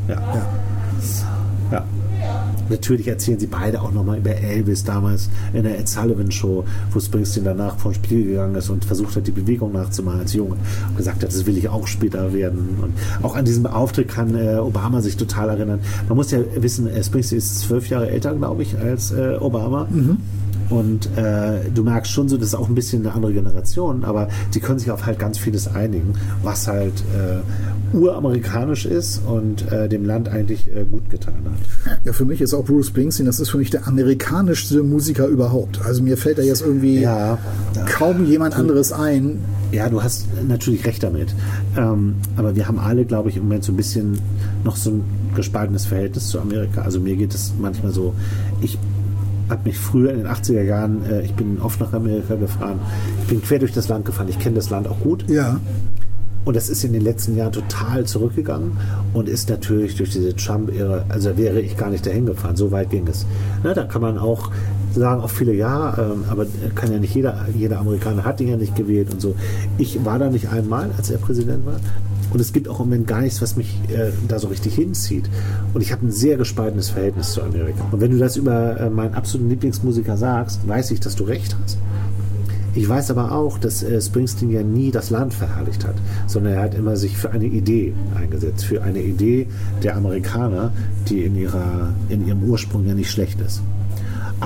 Ja. Natürlich erzählen sie beide auch nochmal über Elvis damals in der Ed Sullivan Show, wo Springsteen danach vom Spiel gegangen ist und versucht hat, die Bewegung nachzumachen als Junge. Und gesagt hat, das will ich auch später werden. Und auch an diesem Auftritt kann Obama sich total erinnern. Man muss ja wissen, Springsteen ist 12 Jahre älter, glaube ich, als Obama. Und du merkst schon so, das ist auch ein bisschen eine andere Generation, aber die können sich auf halt ganz vieles einigen, was halt uramerikanisch ist und dem Land eigentlich gut getan hat. Ja, für mich ist auch Bruce Springsteen, das ist für mich der amerikanischste Musiker überhaupt. Also mir fällt da jetzt irgendwie Ja. kaum jemand anderes ein. Ja, du hast natürlich recht damit. Aber wir haben alle, glaube ich, im Moment so ein bisschen noch so ein gespaltenes Verhältnis zu Amerika. Also mir geht es manchmal so, ich habe mich früher in den 80er Jahren, ich bin oft nach Amerika gefahren, ich bin quer durch das Land gefahren, ich kenne das Land auch gut. Ja. Und das ist in den letzten Jahren total zurückgegangen und ist natürlich durch diese Trump-Ära, also wäre ich gar nicht dahin gefahren, so weit ging es. Na, da kann man auch sagen, auch viele ja, aber kann ja nicht jeder Amerikaner hat ihn ja nicht gewählt und so. Ich war da nicht einmal, als er Präsident war. Und es gibt auch im Moment gar nichts, was mich da so richtig hinzieht. Und ich habe ein sehr gespaltenes Verhältnis zu Amerika. Und wenn du das über meinen absoluten Lieblingsmusiker sagst, weiß ich, dass du recht hast. Ich weiß aber auch, dass Springsteen ja nie das Land verherrlicht hat, sondern er hat immer sich für eine Idee eingesetzt, für eine Idee der Amerikaner, die in ihrem Ursprung ja nicht schlecht ist. Aber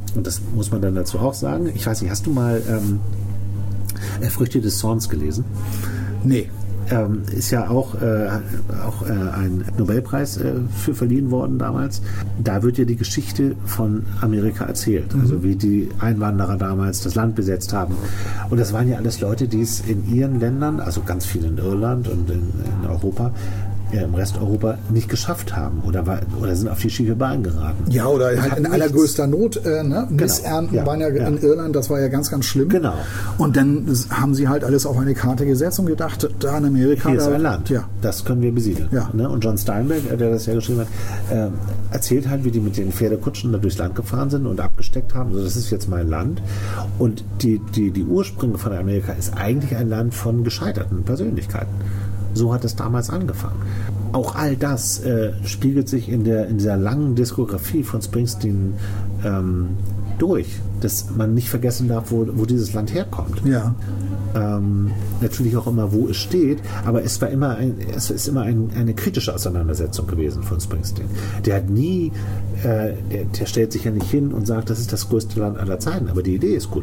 und das muss man dann dazu auch sagen, ich weiß nicht, hast du mal Früchte des Zorns gelesen? Nee. Ist ja auch ein Nobelpreis für verliehen worden damals. Da wird ja die Geschichte von Amerika erzählt. Also wie die Einwanderer damals das Land besetzt haben. Und das waren ja alles Leute, die es in ihren Ländern, also ganz viel in Irland und in Europa, im Rest Europa nicht geschafft haben oder sind auf die schiefe Bahn geraten. Ja, oder halt in allergrößter Not. Missernten waren ja in Irland, das war ja ganz, ganz schlimm. Genau. Und dann haben sie halt alles auf eine Karte gesetzt und gedacht, da in Amerika... Hier ist ein Land, ja. Das können wir besiedeln. Ja. Ne? Und John Steinbeck, der das ja geschrieben hat, erzählt halt, wie die mit den Pferdekutschen da durchs Land gefahren sind und abgesteckt haben. Also das ist jetzt mein Land. Und die Ursprünge von Amerika ist eigentlich ein Land von gescheiterten Persönlichkeiten. So hat es damals angefangen. Auch all das spiegelt sich in dieser langen Diskografie von Springsteen durch, dass man nicht vergessen darf, wo dieses Land herkommt. Ja. Natürlich auch immer, wo es steht, aber es ist immer eine kritische Auseinandersetzung gewesen von Springsteen. Der hat nie, der stellt sich ja nicht hin und sagt, das ist das größte Land aller Zeiten, aber die Idee ist gut.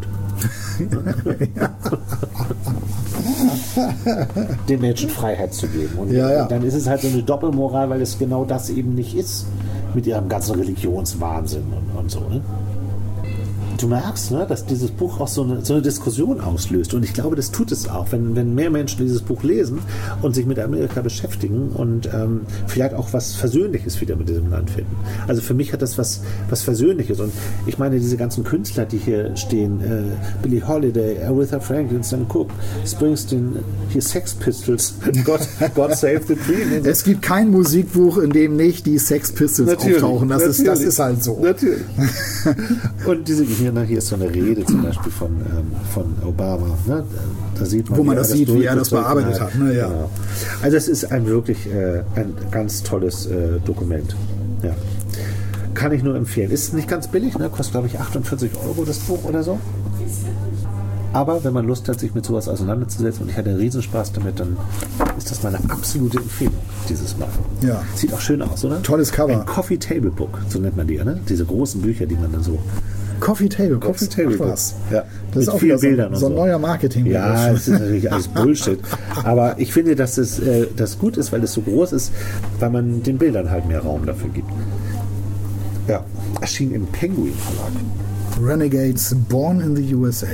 Den Menschen Freiheit zu geben. Und dann ist es halt so eine Doppelmoral, weil es genau das eben nicht ist mit ihrem ganzen Religionswahnsinn und so. Ne? Du merkst, ne, dass dieses Buch auch so eine Diskussion auslöst. Und ich glaube, das tut es auch, wenn mehr Menschen dieses Buch lesen und sich mit Amerika beschäftigen und vielleicht auch was Versöhnliches wieder mit diesem Land finden. Also für mich hat das was Versöhnliches. Und ich meine, diese ganzen Künstler, die hier stehen, Billie Holiday, Aretha Franklin, Sam Cooke, Springsteen, hier Sex Pistols, God Save the Queen. Es gibt kein Musikbuch, in dem nicht die Sex Pistols auftauchen. Das ist halt so. Natürlich. Und hier ist so eine Rede zum Beispiel von Obama. Ne? Da sieht man, wo man das sieht, wie er das bearbeitet hat. Ne? Ja. Genau. Also es ist wirklich ein ganz tolles Dokument. Ja. Kann ich nur empfehlen. Ist nicht ganz billig, ne? Kostet glaube ich 48 € das Buch oder so. Aber wenn man Lust hat, sich mit sowas auseinanderzusetzen, und ich hatte einen Riesenspaß damit, dann ist das meine absolute Empfehlung dieses Mal. Ja. Sieht auch schön aus, oder? Tolles Cover. Ein Coffee Table Book, so nennt man die, ne? Diese großen Bücher, die man dann so... Coffee Table Book. Ja. Das ist auch vielen wieder Bildern so ein neuer Marketing. Ja, das ist natürlich alles Bullshit. Aber ich finde, dass das gut ist, weil es so groß ist, weil man den Bildern halt mehr Raum dafür gibt. Ja, erschien im Penguin Verlag. Renegades Born in the USA.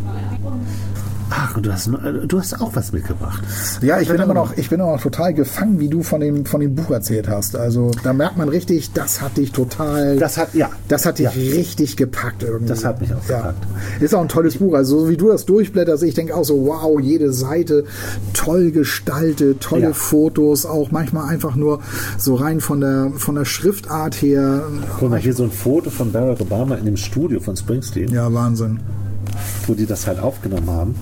Ach, und du hast auch was mitgebracht. Ja, ich bin immer noch total gefangen, wie du von dem Buch erzählt hast. Also da merkt man richtig, das hat dich total... Das hat dich richtig gepackt irgendwie. Das hat mich auch gepackt. Ist auch ein tolles Buch. Also so wie du das durchblätterst, ich denke auch so, wow, jede Seite toll gestaltet, tolle Fotos, auch manchmal einfach nur so rein von der Schriftart her. Guck mal, hier so ein Foto von Barack Obama in dem Studio von Springsteen. Ja, Wahnsinn. Wo die das halt aufgenommen haben.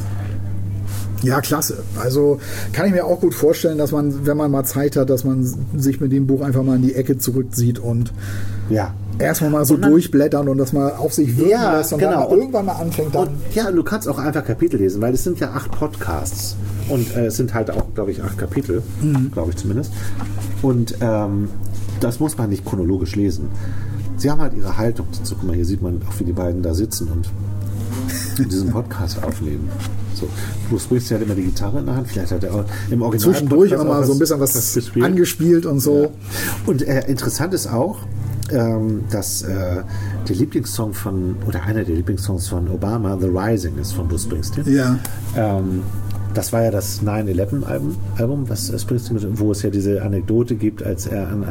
Ja, klasse. Also kann ich mir auch gut vorstellen, dass man, wenn man mal Zeit hat, dass man sich mit dem Buch einfach mal in die Ecke zurückzieht und erstmal mal so durchblättern und das mal auf sich wirken lässt und dann mal irgendwann mal anfängt. Du kannst auch einfach Kapitel lesen, weil es sind ja 8 Podcasts und es sind halt auch, glaube ich, 8 Kapitel, glaube ich zumindest. Und das muss man nicht chronologisch lesen. Sie haben halt ihre Haltung dazu. Guck mal, hier sieht man auch, wie die beiden da sitzen und diesen Podcast aufnehmen. So. Bruce Springsteen hat immer die Gitarre in der Hand, vielleicht hat er auch im Original zwischendurch immer mal so ein bisschen was angespielt und so. Ja. Und interessant ist auch, dass der Lieblingssong einer der Lieblingssongs von Obama, The Rising, ist von Bruce Springsteen. Ja. Das war ja das 9/11-Album, was Springsteen, wo es ja diese Anekdote gibt, als er an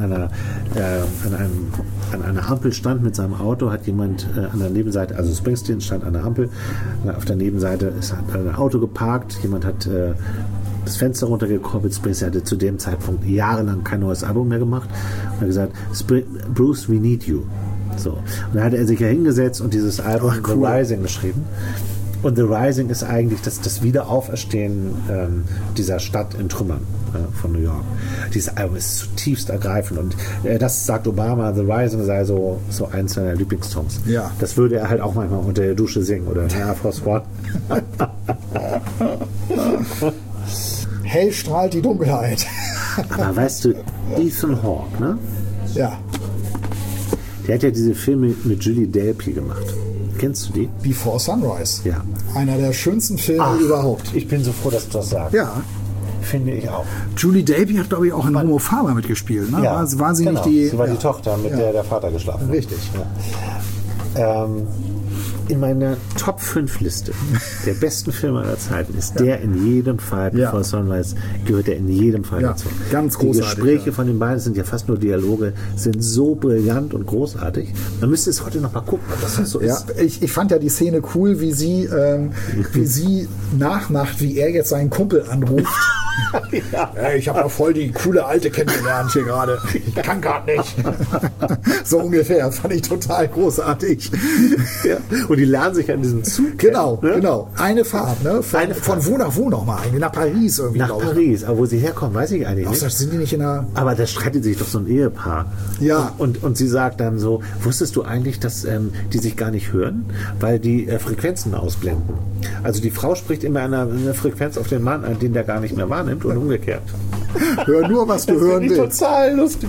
einer Ampel stand mit seinem Auto, hat jemand an der Nebenseite, also Springsteen stand an der Ampel, auf der Nebenseite hat ein Auto geparkt, jemand hat das Fenster runtergekurbelt. Springsteen hatte zu dem Zeitpunkt jahrelang kein neues Album mehr gemacht und hat gesagt, Bruce, we need you. So. Und dann hat er sich ja hingesetzt und dieses Album The Rising geschrieben. Und The Rising ist eigentlich das Wiederauferstehen dieser Stadt in Trümmern von New York. Dieses Album ist zutiefst ergreifend und das sagt Obama, The Rising sei so eins seiner Lieblingssongs. Ja. Das würde er halt auch manchmal unter der Dusche singen oder in Air Force One. Hell strahlt die Dunkelheit. Aber weißt du, Ethan Hawke, ne? Ja. Der hat ja diese Filme mit Julie Delpy gemacht. Kennst du die? Before Sunrise. Ja. Einer der schönsten Filme überhaupt. Ich bin so froh, dass du das sagst. Ja. Finde ich auch. Julie Delpy hat, glaube ich, auch in Homo Faber mitgespielt. Ne? Ja, war sie genau. nicht die... Sie war die Tochter, mit der Vater geschlafen hat. Richtig. Ja. In meiner Top 5 Liste der besten Filme aller Zeiten ist der in jedem Fall, Before Sunrise, gehört der in jedem Fall dazu. Ganz großartig. Die Gespräche von den beiden sind ja fast nur Dialoge, sind so brillant und großartig. Man müsste es heute noch mal gucken, ob das so ist. Ich fand ja die Szene cool, wie sie nachmacht, wie er jetzt seinen Kumpel anruft. Hey, ich habe ja voll die coole Alte kennengelernt hier gerade. Ich kann gerade nicht. So ungefähr. Fand ich total großartig. Ja. Und die lernen sich an diesem Zug Genau, kennen, ne? genau. Eine Fahrt, ne? Von wo nach wo nochmal eigentlich? Nach Paris irgendwie, Nach Paris. Aber wo sie herkommen, weiß ich eigentlich nicht. Sind die nicht in der... Aber da streitet sich doch so ein Ehepaar. Ja. Und sie sagt dann so, wusstest du eigentlich, dass die sich gar nicht hören? Weil die Frequenzen ausblenden. Also die Frau spricht immer eine Frequenz auf den Mann ein, den der gar nicht mehr wahrnimmt und umgekehrt. Hör nur, was du hören willst. Total lustig.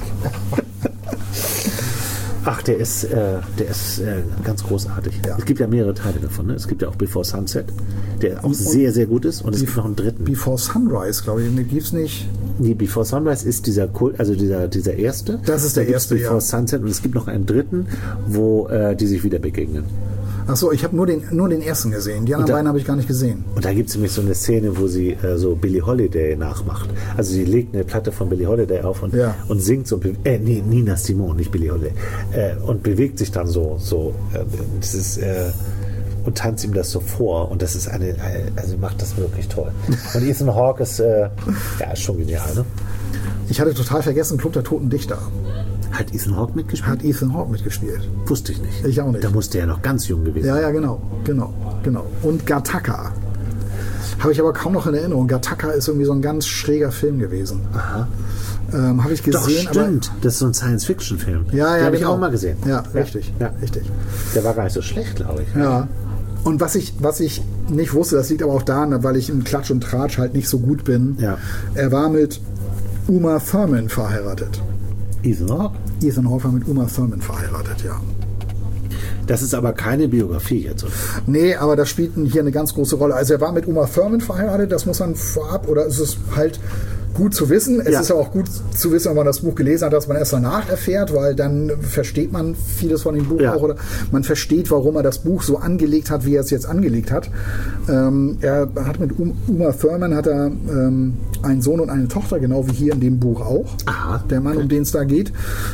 Ach, der ist ganz großartig. Ja. Es gibt ja mehrere Teile davon. Ne? Es gibt ja auch Before Sunset, der auch sehr, sehr gut ist. Und es gibt noch einen dritten. Before Sunrise, glaube ich. Den gibt's nicht. Nee, Before Sunrise ist dieser erste. Das ist der erste, Before Sunset. Und es gibt noch einen dritten, wo die sich wieder begegnen. Achso, ich habe nur den ersten gesehen. Die anderen beiden habe ich gar nicht gesehen. Und da gibt es nämlich so eine Szene, wo sie so Billie Holiday nachmacht. Also sie legt eine Platte von Billie Holiday auf und singt so, Nina Simone, nicht Billie Holiday, und bewegt sich dann so und tanzt ihm das so vor. Und das ist also macht das wirklich toll. Und Ethan Hawke ist schon genial, ne? Ich hatte total vergessen, Club der Toten Dichter. Hat Ethan Hawke mitgespielt? Hat Ethan Hawke mitgespielt. Wusste ich nicht. Ich auch nicht. Da musste er noch ganz jung gewesen sein. Ja, genau. Und Gattaca. Habe ich aber kaum noch in Erinnerung. Gattaca ist irgendwie so ein ganz schräger Film gewesen. Aha. Habe ich gesehen. Doch, stimmt. Das ist so ein Science-Fiction-Film. Ja, den habe ich genau. auch mal gesehen. Ja, richtig. Ja. Richtig. Der war gar nicht so schlecht, glaube ich. Ja. Und was ich nicht wusste, das liegt aber auch daran, weil ich im Klatsch und Tratsch halt nicht so gut bin. Ja. Er war mit Uma Thurman verheiratet. Ethan Hawke? Ethan Hawke war mit Uma Thurman verheiratet, ja. Das ist aber keine Biografie jetzt, oder? Nee, aber das spielt hier eine ganz große Rolle. Also er war mit Uma Thurman verheiratet, das muss man vorab, oder ist es halt gut zu wissen. Es ist ja auch gut zu wissen, wenn man das Buch gelesen hat, dass man erst danach erfährt, weil dann versteht man vieles von dem Buch auch, oder man versteht, warum er das Buch so angelegt hat, wie er es jetzt angelegt hat. Er hat mit Uma Thurman einen Sohn und eine Tochter, genau wie hier in dem Buch auch. Aha, der Mann, um den es da geht.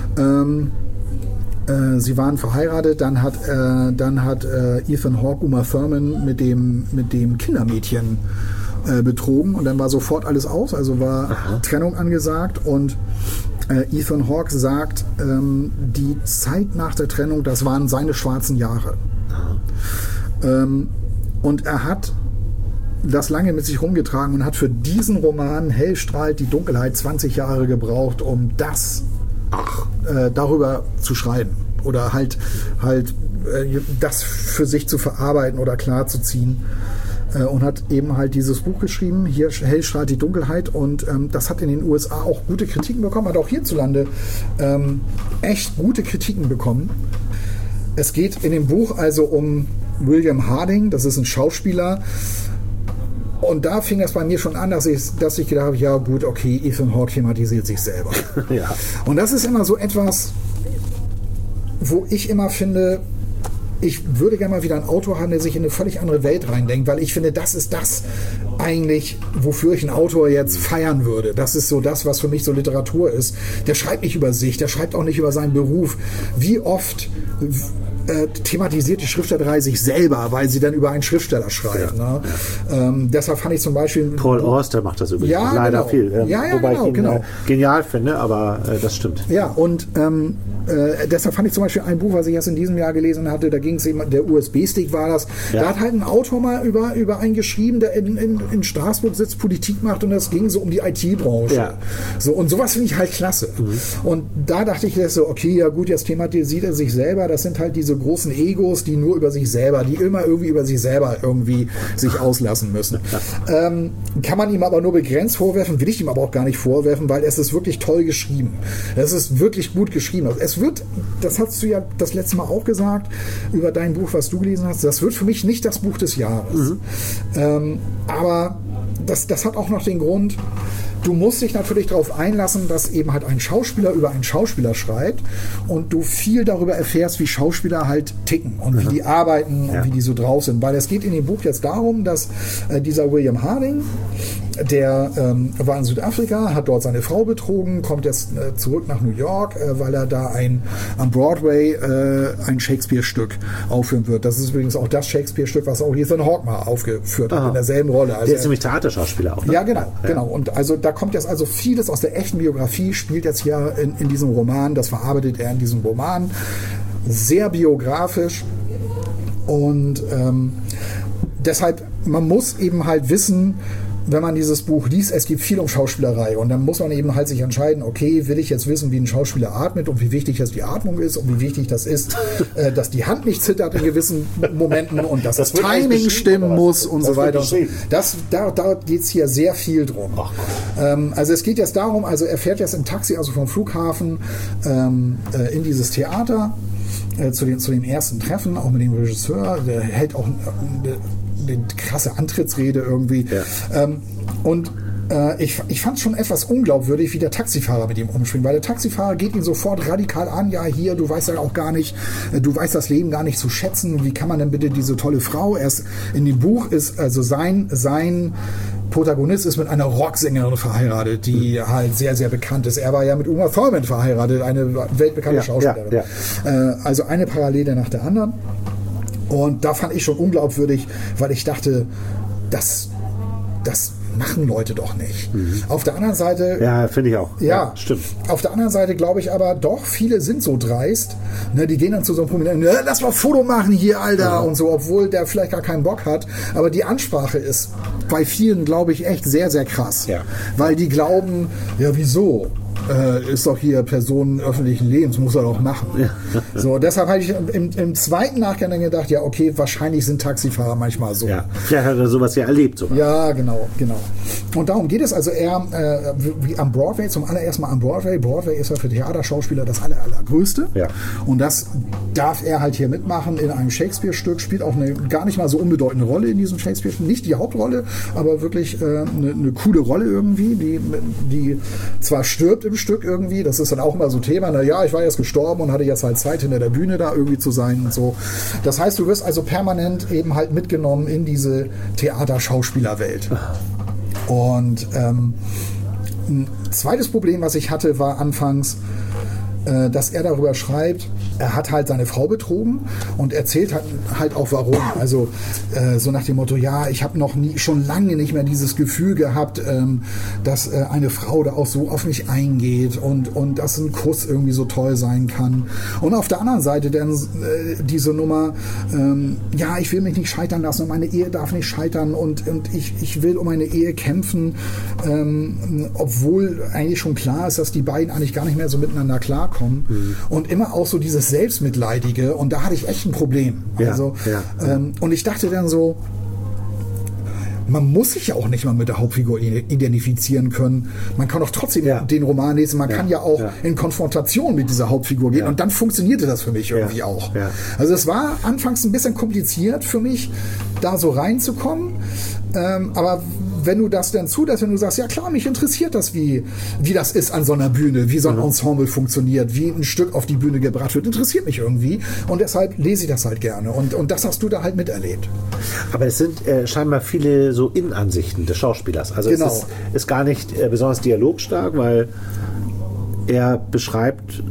Sie waren verheiratet, dann hat Ethan Hawke Uma Thurman mit dem Kindermädchen betrogen und dann war sofort alles aus, also war Trennung angesagt und Ethan Hawke sagt, die Zeit nach der Trennung, das waren seine schwarzen Jahre. Und er hat das lange mit sich rumgetragen und hat für diesen Roman Hell strahlt die Dunkelheit 20 Jahre gebraucht, um das darüber zu schreiben oder halt das für sich zu verarbeiten oder klarzuziehen. Und hat eben halt dieses Buch geschrieben, hier Hell strahlt die Dunkelheit, und das hat in den USA auch gute Kritiken bekommen, hat auch hierzulande echt gute Kritiken bekommen. Es geht in dem Buch also um William Harding, das ist ein Schauspieler, und da fing das bei mir schon an, dass ich gedacht habe, ja gut, okay, Ethan Hawke thematisiert sich selber. Ja. Und das ist immer so etwas, wo ich immer finde, ich würde gerne mal wieder einen Autor haben, der sich in eine völlig andere Welt reindenkt, weil ich finde, das ist das eigentlich, wofür ich einen Autor jetzt feiern würde. Das ist so das, was für mich so Literatur ist. Der schreibt nicht über sich, der schreibt auch nicht über seinen Beruf. Wie oft thematisiert die Schriftstellerei sich selber, weil sie dann über einen Schriftsteller schreibt. Ja. Ne? Deshalb fand ich zum Beispiel... Paul Auster macht das übrigens leider viel. Wobei ich ihn genial finde, aber das stimmt. Ja, und deshalb fand ich zum Beispiel ein Buch, was ich erst in diesem Jahr gelesen hatte, da ging es eben, der USB-Stick war das, da hat halt ein Autor mal über einen geschrieben, der in Straßburg sitzt, Politik macht, und das ging so um die IT-Branche. Ja. So, und sowas finde ich halt klasse. Und da dachte ich so, okay, ja gut, jetzt thematisiert er sich selber, das sind halt diese diese großen Egos, die nur über sich selber, die immer irgendwie über sich selber irgendwie sich auslassen müssen. Kann man ihm aber nur begrenzt vorwerfen, will ich ihm aber auch gar nicht vorwerfen, weil es ist wirklich toll geschrieben. Es ist wirklich gut geschrieben. Es wird, das hast du ja das letzte Mal auch gesagt, über dein Buch, was du gelesen hast, das wird für mich nicht das Buch des Jahres. Aber das hat auch noch den Grund, du musst dich natürlich darauf einlassen, dass eben halt ein Schauspieler über einen Schauspieler schreibt und du viel darüber erfährst, wie Schauspieler halt ticken und wie die arbeiten und wie die so drauf sind. Weil es geht in dem Buch jetzt darum, dass dieser William Harding, der war in Südafrika, hat dort seine Frau betrogen, kommt jetzt zurück nach New York, weil er da am Broadway ein Shakespeare-Stück aufführen wird. Das ist übrigens auch das Shakespeare-Stück, was auch Ethan Hawke mal aufgeführt hat, in derselben Rolle. Also der ist nämlich Theaterschauspieler auch, ne? Ja, genau. Und also da kommt jetzt also vieles aus der echten Biografie, spielt jetzt hier in diesem Roman, das verarbeitet er in diesem Roman. Sehr biografisch und deshalb, man muss eben halt wissen, wenn man dieses Buch liest, es geht viel um Schauspielerei und dann muss man eben halt sich entscheiden, okay, will ich jetzt wissen, wie ein Schauspieler atmet und wie wichtig jetzt die Atmung ist und wie wichtig das ist, dass die Hand nicht zittert in gewissen Momenten und dass das Timing stimmen muss und so weiter. Da geht es hier sehr viel drum. Also es geht jetzt darum, also er fährt jetzt im Taxi, also vom Flughafen in dieses Theater zu dem ersten Treffen, auch mit dem Regisseur, der hält auch eine krasse Antrittsrede irgendwie. Und ich fand es schon etwas unglaubwürdig, wie der Taxifahrer mit ihm umspringt, weil der Taxifahrer geht ihn sofort radikal an, ja hier, du weißt ja auch gar nicht, du weißt das Leben gar nicht zu schätzen, wie kann man denn bitte diese tolle Frau, erst in dem Buch ist, also sein Protagonist ist mit einer Rocksängerin verheiratet, die halt sehr, sehr bekannt ist. Er war ja mit Uma Thurman verheiratet, eine weltbekannte Schauspielerin. Also eine Parallele nach der anderen. Und da fand ich schon unglaubwürdig, weil ich dachte, das machen Leute doch nicht. Auf der anderen Seite... Ja, finde ich auch. Ja, stimmt. Auf der anderen Seite glaube ich aber doch, viele sind so dreist. Ne, die gehen dann zu so einem Prominenten, lass mal Foto machen hier, Alter, und so, obwohl der vielleicht gar keinen Bock hat. Aber die Ansprache ist bei vielen, glaube ich, echt sehr, sehr krass. Ja. Weil die glauben, ja, wieso? Ist doch hier Person öffentlichen Lebens, muss er doch machen. Ja. So, deshalb habe ich im zweiten Nachgang dann gedacht, ja, okay, wahrscheinlich sind Taxifahrer manchmal so. Ja, vielleicht hat er sowas ja erlebt sogar. Ja, genau. Und darum geht es also eher wie am Broadway, zum allerersten Mal am Broadway. Broadway ist ja für Theaterschauspieler das allergrößte. Ja. Und das darf er halt hier mitmachen in einem Shakespeare-Stück, spielt auch eine gar nicht mal so unbedeutende Rolle in diesem Shakespeare-Stück. Nicht die Hauptrolle, aber wirklich eine coole Rolle irgendwie, die zwar stirbt im Stück irgendwie, das ist dann auch immer so Thema, naja, ich war jetzt gestorben und hatte jetzt halt Zeit hinter der Bühne da irgendwie zu sein und so. Das heißt, du wirst also permanent eben halt mitgenommen in diese Theaterschauspielerwelt. Und ein zweites Problem, was ich hatte, war anfangs, dass er darüber schreibt, er hat halt seine Frau betrogen und erzählt halt auch warum. Also so nach dem Motto, ja, ich habe schon lange nicht mehr dieses Gefühl gehabt, dass eine Frau da auch so auf mich eingeht und dass ein Kuss irgendwie so toll sein kann. Und auf der anderen Seite dann diese Nummer, ja, ich will mich nicht scheitern lassen und meine Ehe darf nicht scheitern und ich will um meine Ehe kämpfen, obwohl eigentlich schon klar ist, dass die beiden eigentlich gar nicht mehr so miteinander klarkommen. Und immer auch so dieses Selbstmitleidige und da hatte ich echt ein Problem. Und ich dachte dann so, man muss sich ja auch nicht mal mit der Hauptfigur identifizieren können. Man kann auch trotzdem den Roman lesen. Man kann ja auch in Konfrontation mit dieser Hauptfigur gehen. Und dann funktionierte das für mich irgendwie auch. Also es war anfangs ein bisschen kompliziert für mich, da so reinzukommen. Aber wenn du das dann zulässt, wenn du sagst, ja klar, mich interessiert das, wie das ist an so einer Bühne, wie so ein Ensemble funktioniert, wie ein Stück auf die Bühne gebracht wird, interessiert mich irgendwie. Und deshalb lese ich das halt gerne. Und das hast du da halt miterlebt. Aber es sind scheinbar viele so Innenansichten des Schauspielers. Also es ist gar nicht besonders dialogstark, weil er beschreibt,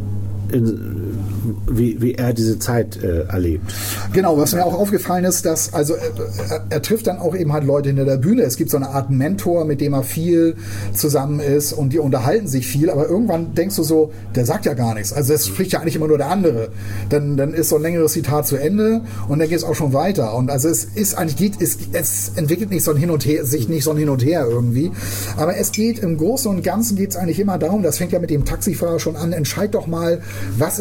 wie er diese Zeit erlebt. Genau, was mir auch aufgefallen ist, dass also er trifft dann auch eben halt Leute hinter der Bühne. Es gibt so eine Art Mentor, mit dem er viel zusammen ist und die unterhalten sich viel, aber irgendwann denkst du so, der sagt ja gar nichts. Also es spricht ja eigentlich immer nur der andere. Dann ist so ein längeres Zitat zu Ende und dann geht es auch schon weiter. Und also es ist eigentlich es entwickelt nicht so ein Hin und Her, sich nicht so ein Hin und Her irgendwie. Aber es geht im Großen und Ganzen geht es eigentlich immer darum, das fängt ja mit dem Taxifahrer schon an, entscheid doch mal, was ist für dich,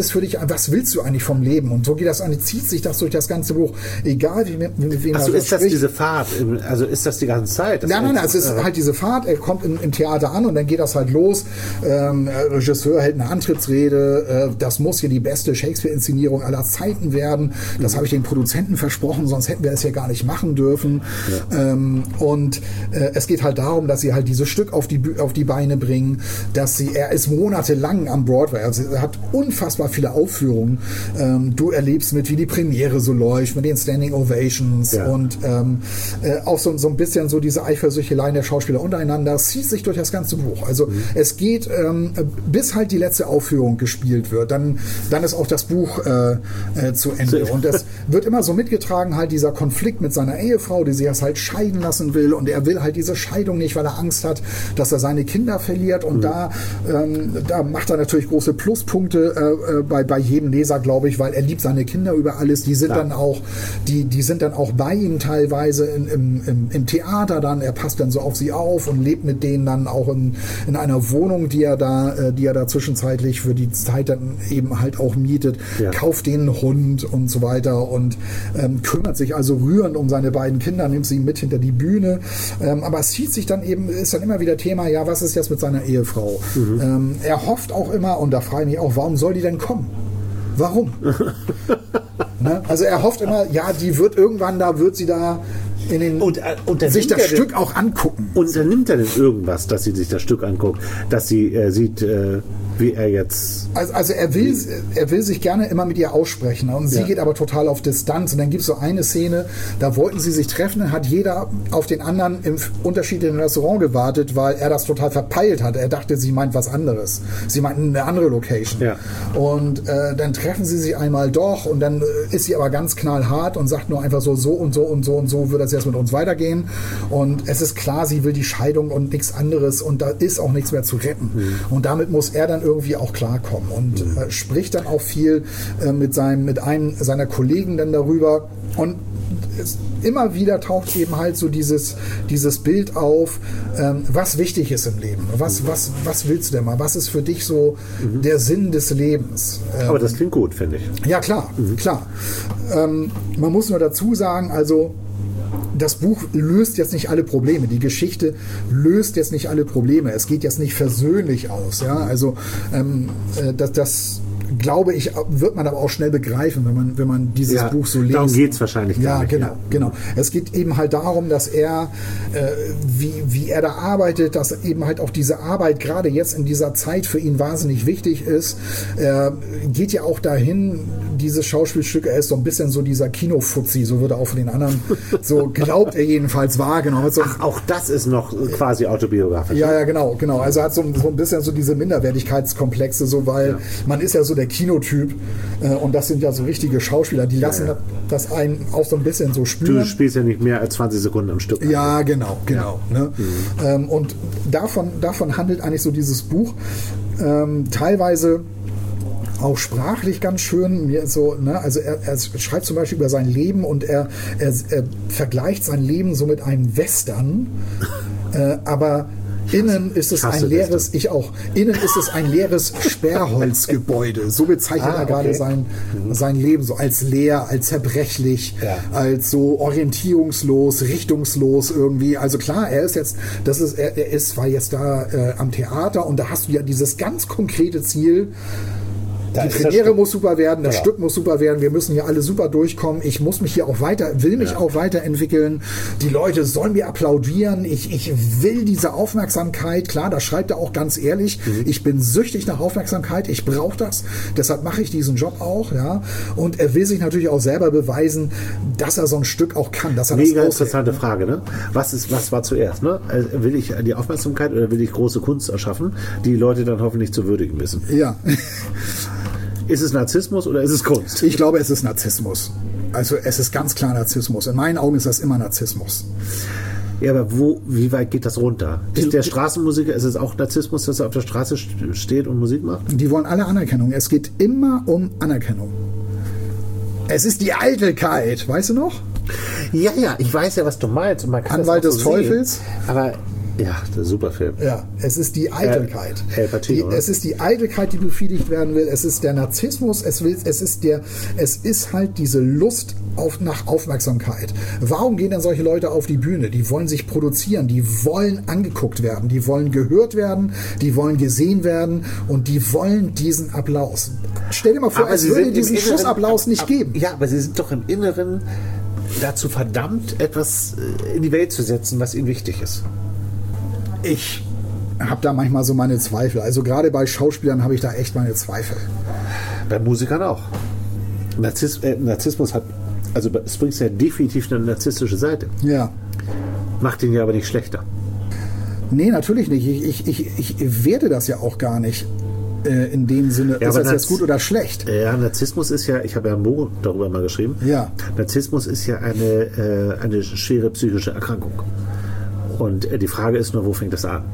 was willst du eigentlich vom Leben? Und so geht das eigentlich, zieht sich das durch das ganze Buch. Egal, mit wem also ist das diese Fahrt? Also ist das die ganze Zeit? Nein, es ist halt diese Fahrt. Er kommt im Theater an und dann geht das halt los. Regisseur hält eine Antrittsrede. Das muss hier die beste Shakespeare-Inszenierung aller Zeiten werden. Das habe ich den Produzenten versprochen, sonst hätten wir es ja gar nicht machen dürfen. Ja. Und es geht halt darum, dass sie halt dieses Stück auf die Beine bringen, er ist monatelang am Broadway, also er hat unfassbar viele Aufführungen. Du erlebst mit, wie die Premiere so läuft, mit den Standing Ovations und auch so ein bisschen so diese Eifersüchteleien der Schauspieler untereinander, zieht sich durch das ganze Buch. Also es geht, bis halt die letzte Aufführung gespielt wird, dann ist auch das Buch zu Ende. Und es wird immer so mitgetragen, halt dieser Konflikt mit seiner Ehefrau, die sich erst halt scheiden lassen will, und er will halt diese Scheidung nicht, weil er Angst hat, dass er seine Kinder verliert, und da macht er natürlich große Pluspunkte bei jedem Leser, glaube ich, weil er liebt seine Kinder über alles. Die sind dann auch bei ihm teilweise im Theater dann. Er passt dann so auf sie auf und lebt mit denen dann auch in einer Wohnung, die er da zwischenzeitlich für die Zeit dann eben halt auch mietet, kauft denen einen Hund und so weiter und kümmert sich also rührend um seine beiden Kinder, nimmt sie mit hinter die Bühne. Aber es zieht sich dann eben, ist dann immer wieder Thema, ja, was ist jetzt mit seiner Ehefrau? Er hofft auch immer, und da frage ich mich auch, warum soll die denn kommen? Warum? Ne? Also er hofft immer, ja, die wird irgendwann, wird sie da sich das Stück auch angucken. Unternimmt er denn irgendwas, dass sie sich das Stück anguckt, dass sie sieht, wie er jetzt... Also er will sich gerne immer mit ihr aussprechen, und sie geht aber total auf Distanz, und dann gibt es so eine Szene, da wollten sie sich treffen, dann hat jeder auf den anderen im unterschiedlichen Restaurant gewartet, weil er das total verpeilt hat. Er dachte, sie meint was anderes. Sie meinten eine andere Location. Ja. Und dann treffen sie sich einmal doch, und dann ist sie aber ganz knallhart und sagt nur einfach so und so und so und so wird das jetzt mit uns weitergehen. Und es ist klar, sie will die Scheidung und nichts anderes, und da ist auch nichts mehr zu retten. Und damit muss er dann irgendwie auch klarkommen und spricht dann auch viel mit einem seiner Kollegen dann darüber, und immer wieder taucht eben halt so dieses Bild auf, was wichtig ist im Leben. Was willst du denn mal? Was ist für dich so der Sinn des Lebens? Aber das klingt gut, finde ich. Ja, klar, klar. Man muss nur dazu sagen, also das Buch löst jetzt nicht alle Probleme. Die Geschichte löst jetzt nicht alle Probleme. Es geht jetzt nicht versöhnlich aus. Ja? Also das glaube ich, wird man aber auch schnell begreifen, wenn man dieses Buch so liest. Darum geht es wahrscheinlich gar nicht. Genau. Es geht eben halt darum, dass er, wie er da arbeitet, dass eben halt auch diese Arbeit gerade jetzt in dieser Zeit für ihn wahnsinnig wichtig ist. Er geht ja auch dahin, dieses Schauspielstück, er ist so ein bisschen so dieser Kinofuzzi, so würde er auch von den anderen, so glaubt er jedenfalls wahrgenommen. So, ach, auch das ist noch quasi autobiografisch. Ja, genau. Also er hat so ein bisschen so diese Minderwertigkeitskomplexe, so, weil man ist ja so der Kinotyp, und das sind ja so richtige Schauspieler, die lassen das einen auch so ein bisschen so spüren. Du spielst ja nicht mehr als 20 Sekunden am Stück. Ja, genau. Ne? Und davon handelt eigentlich so dieses Buch. Teilweise auch sprachlich ganz schön, so, ne? Also er schreibt zum Beispiel über sein Leben, und er vergleicht sein Leben so mit einem Western, aber innen ist es ein leeres, innen ist es ein leeres Sperrholzgebäude. So bezeichnet er gerade sein Leben, so als leer, als zerbrechlich, als so orientierungslos, richtungslos irgendwie. Also klar, er ist jetzt, war jetzt da am Theater, und da hast du ja dieses ganz konkrete Ziel. Die Premiere muss super werden, das Stück muss super werden, wir müssen hier alle super durchkommen, ich muss mich hier auch auch weiterentwickeln, die Leute sollen mir applaudieren, ich will diese Aufmerksamkeit, klar, das schreibt er auch ganz ehrlich, ich bin süchtig nach Aufmerksamkeit, ich brauche das, deshalb mache ich diesen Job auch, ja, und er will sich natürlich auch selber beweisen, dass er so ein Stück auch kann, dass er das Mega interessante Frage, ne? Was war zuerst, ne? Will ich die Aufmerksamkeit oder will ich große Kunst erschaffen, die Leute dann hoffentlich zu würdigen wissen? Ja. Ist es Narzissmus oder ist es Kunst? Ich glaube, es ist Narzissmus. Also es ist ganz klar Narzissmus. In meinen Augen ist das immer Narzissmus. Ja, aber wie weit geht das runter? Ist der Straßenmusiker, ist es auch Narzissmus, dass er auf der Straße steht und Musik macht? Die wollen alle Anerkennung. Es geht immer um Anerkennung. Es ist die Eitelkeit, weißt du noch? Ja, ich weiß ja, was du meinst. Und man kann Anwalt das auch des so Teufels. Sehen, aber Ja, der super Film. Ja, es ist die Eitelkeit. El Pacino, Es ist die Eitelkeit, die befriedigt werden will. Es ist der Narzissmus. Es ist halt diese Lust nach Aufmerksamkeit. Warum gehen denn solche Leute auf die Bühne? Die wollen sich produzieren. Die wollen angeguckt werden. Die wollen gehört werden. Die wollen gesehen werden. Und die wollen diesen Applaus. Stell dir mal vor, es würde diesen Schussapplaus nicht geben. Ja, aber sie sind doch im Inneren dazu verdammt, etwas in die Welt zu setzen, was ihnen wichtig ist. Ich habe da manchmal so meine Zweifel. Also gerade bei Schauspielern habe ich da echt meine Zweifel. Bei Musikern auch. Narzissmus hat, also Springsteen hat definitiv eine narzisstische Seite. Ja. Macht ihn ja aber nicht schlechter. Nee, natürlich nicht. Ich werte das ja auch gar nicht. In dem Sinne, Ja, ist aber das jetzt gut oder schlecht? Ja, Narzissmus ist ja, ich habe ja ein Buch darüber mal geschrieben. Ja. Narzissmus ist ja eine schwere psychische Erkrankung. Und die Frage ist nur, wo fängt das an?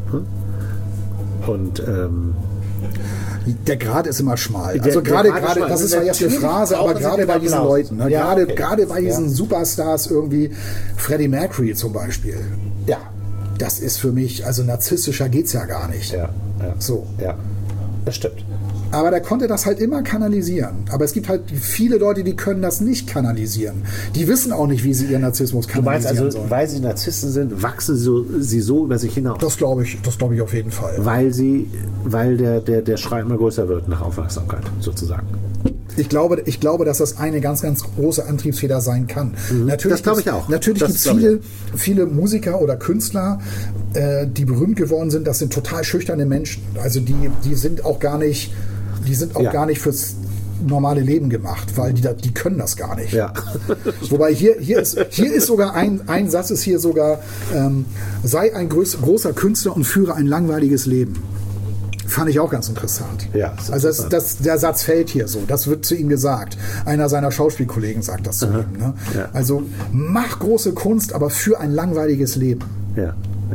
Und Der Grad ist immer schmal. Der Also Grad gerade, ist schmal. das ist ja jetzt eine Natürlich Phrase, aber brauchen sie gerade den bei diesen Applaus. Leuten, ne? Ja, okay. gerade bei diesen Superstars irgendwie, Freddie Mercury zum Beispiel, ja. das ist für mich, also narzisstischer geht's ja gar nicht. Ja. So. Ja. Das stimmt. Aber der konnte das halt immer kanalisieren. Aber es gibt halt viele Leute, die können das nicht kanalisieren. Die wissen auch nicht, wie sie ihren Narzissmus Du meinst kanalisieren also, sollen. weil sie Narzissten sind, wachsen sie so über sich hinaus. Das glaube ich auf jeden Fall. Weil der Schrei immer größer wird nach Aufmerksamkeit, sozusagen. Ich glaube, dass das eine ganz, ganz große Antriebsfeder sein kann. Das glaube ich auch. Natürlich Das gibt es glaube viele Musiker oder Künstler, die berühmt geworden sind. Das sind total schüchterne Menschen. Also die sind auch gar nicht, gar nicht fürs normale Leben gemacht, weil die können das gar nicht. Ja. Wobei hier ist sogar ein Satz ist hier sogar, sei ein großer Künstler und führe ein langweiliges Leben. Fand ich auch ganz interessant. Ja, also der Satz fällt hier so. Das wird zu ihm gesagt. Einer seiner Schauspielkollegen sagt das zu ihm. Ne? Ja. Also mach große Kunst, aber für ein langweiliges Leben. Ja.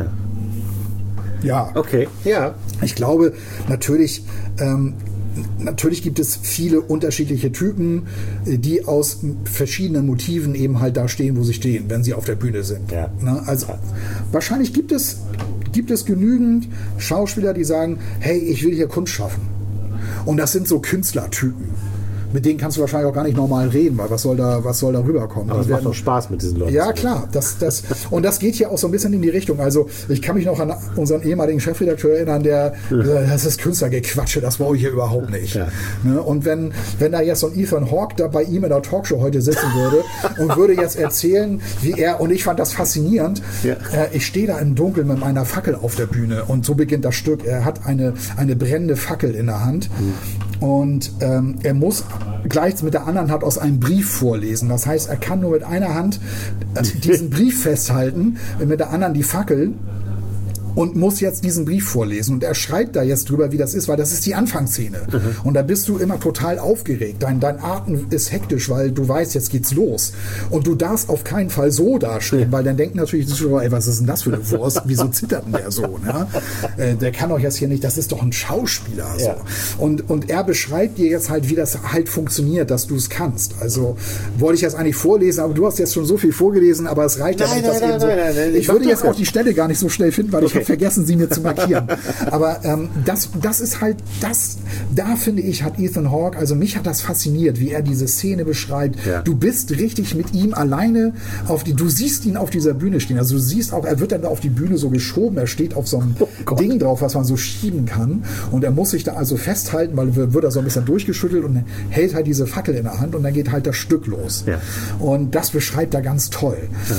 Ja. Okay. Ja. Ich glaube, natürlich gibt es viele unterschiedliche Typen, die aus verschiedenen Motiven eben halt da stehen, wo sie stehen, wenn sie auf der Bühne sind. Ja. Ne? Also wahrscheinlich gibt es genügend Schauspieler, die sagen, hey, ich will hier Kunst schaffen. Und das sind so Künstlertypen. Mit denen kannst du wahrscheinlich auch gar nicht normal reden, weil was soll da rüberkommen? Aber es macht doch Spaß mit diesen Leuten. Ja, klar. Und das geht hier auch so ein bisschen in die Richtung. Also ich kann mich noch an unseren ehemaligen Chefredakteur erinnern, der gesagt hat, das ist Künstlergequatsche, das brauche ich hier überhaupt nicht. Ja. Ne? Und wenn da jetzt so ein Ethan Hawke da bei ihm in der Talkshow heute sitzen würde und würde jetzt erzählen, und ich fand das faszinierend, ich stehe da im Dunkeln mit meiner Fackel auf der Bühne und so beginnt das Stück. Er hat eine brennende Fackel in der Hand und er muss gleich mit der anderen Hand aus einem Brief vorlesen. Das heißt, er kann nur mit einer Hand diesen Brief festhalten, mit der anderen die Fackel und muss jetzt diesen Brief vorlesen. Und er schreibt da jetzt drüber, wie das ist, weil das ist die Anfangsszene. Und da bist du immer total aufgeregt. Dein Atem ist hektisch, weil du weißt, jetzt geht's los. Und du darfst auf keinen Fall so dastehen, weil dann denken natürlich die Zuschauer, ey, was ist denn das für eine Wurst? Wieso zittert denn der so? Ne? Der kann doch jetzt hier nicht, das ist doch ein Schauspieler. So. Ja. Und er beschreibt dir jetzt halt, wie das halt funktioniert, dass du es kannst. Also wollte ich jetzt eigentlich vorlesen, aber du hast jetzt schon so viel vorgelesen, aber es reicht ja nicht. Nein. Ich würde jetzt auch die Stelle gar nicht so schnell finden, weil ich habe vergessen, sie mir zu markieren. Aber das ist halt, da finde ich, hat Ethan Hawke, also mich hat das fasziniert, wie er diese Szene beschreibt. Ja. Du bist richtig mit ihm alleine du siehst ihn auf dieser Bühne stehen. Also du siehst auch, er wird dann auf die Bühne so geschoben, er steht auf so einem Ding drauf, was man so schieben kann. Und er muss sich da also festhalten, weil wird er so ein bisschen durchgeschüttelt und hält halt diese Fackel in der Hand und dann geht halt das Stück los. Ja. Und das beschreibt er ganz toll.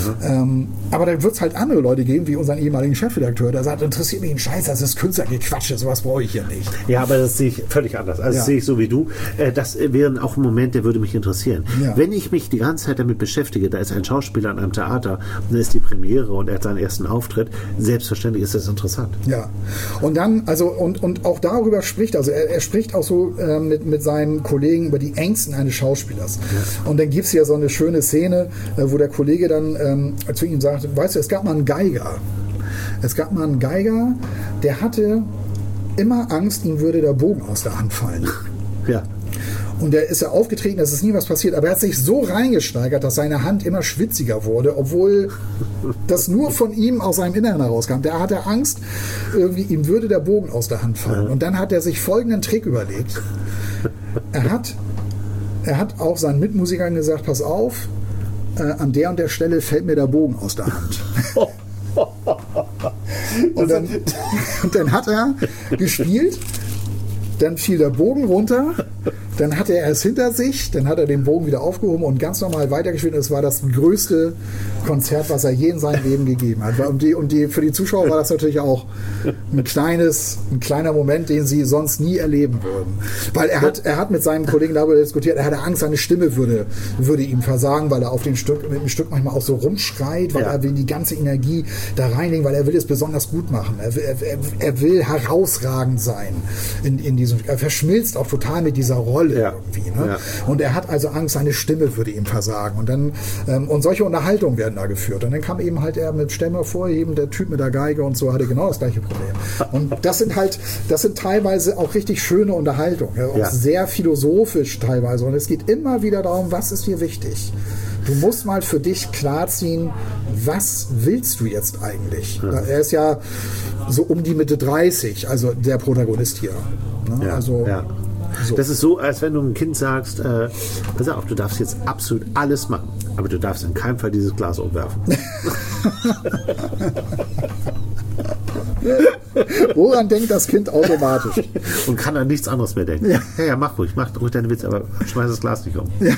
Aber dann wird es halt andere Leute geben, wie unseren ehemaligen Chefredakteur, der sagt, interessiert mich ein Scheiß, das ist Künstlergequatsche, sowas brauche ich hier nicht. Ja, aber das sehe ich völlig anders. Also das sehe ich so wie du. Das wäre auch ein Moment, der würde mich interessieren. Ja. Wenn ich mich die ganze Zeit damit beschäftige, da ist ein Schauspieler an einem Theater, dann ist die Premiere und er hat seinen ersten Auftritt, selbstverständlich ist das interessant. Ja. Und dann, also und auch darüber spricht, also er spricht auch so mit seinen Kollegen über die Ängsten eines Schauspielers. Ja. Und dann gibt es ja so eine schöne Szene, wo der Kollege dann zu ihm sagt, weißt du, es gab mal einen Geiger. Der hatte immer Angst, ihm würde der Bogen aus der Hand fallen. Ja. Und er ist ja aufgetreten, es ist nie was passiert, aber er hat sich so reingesteigert, dass seine Hand immer schwitziger wurde, obwohl das nur von ihm aus seinem Inneren herauskam. Da hatte Angst, irgendwie ihm würde der Bogen aus der Hand fallen. Und dann hat er sich folgenden Trick überlegt. Er hat auch seinen Mitmusikern gesagt, pass auf, an der und der Stelle fällt mir der Bogen aus der Hand. Und dann hat er gespielt, dann fiel der Bogen runter, dann hatte er es hinter sich, dann hat er den Bogen wieder aufgehoben und ganz normal weitergespielt. Es war das größte Konzert, was er je in seinem Leben gegeben hat. Und für die Zuschauer war das natürlich auch ein kleiner Moment, den sie sonst nie erleben würden. Weil er hat mit seinem Kollegen darüber diskutiert, er hatte Angst, seine Stimme würde ihm versagen, weil er mit dem Stück manchmal auch so rumschreit, weil er will die ganze Energie da reinlegen, weil er will es besonders gut machen. Er will herausragend sein in diesem. Er verschmilzt auch total mit dieser Rolle irgendwie. Ne? Ja. Und er hat also Angst, seine Stimme würde ihm versagen. Und dann und solche Unterhaltungen werden da geführt. Und dann kam eben halt er mit Stell mal vor, eben der Typ mit der Geige und so hatte genau das gleiche Problem. Und das sind teilweise auch richtig schöne Unterhaltungen. Auch sehr philosophisch teilweise. Und es geht immer wieder darum, was ist dir wichtig? Du musst mal für dich klarziehen, was willst du jetzt eigentlich? Er ist ja so um die Mitte 30, also der Protagonist hier. Ne? So. Das ist so, als wenn du einem Kind sagst, pass auf, du darfst jetzt absolut alles machen, aber du darfst in keinem Fall dieses Glas umwerfen. Woran denkt das Kind automatisch? Und kann an nichts anderes mehr denken. Ja, mach ruhig deine Witze, aber schmeiß das Glas nicht um. Ja.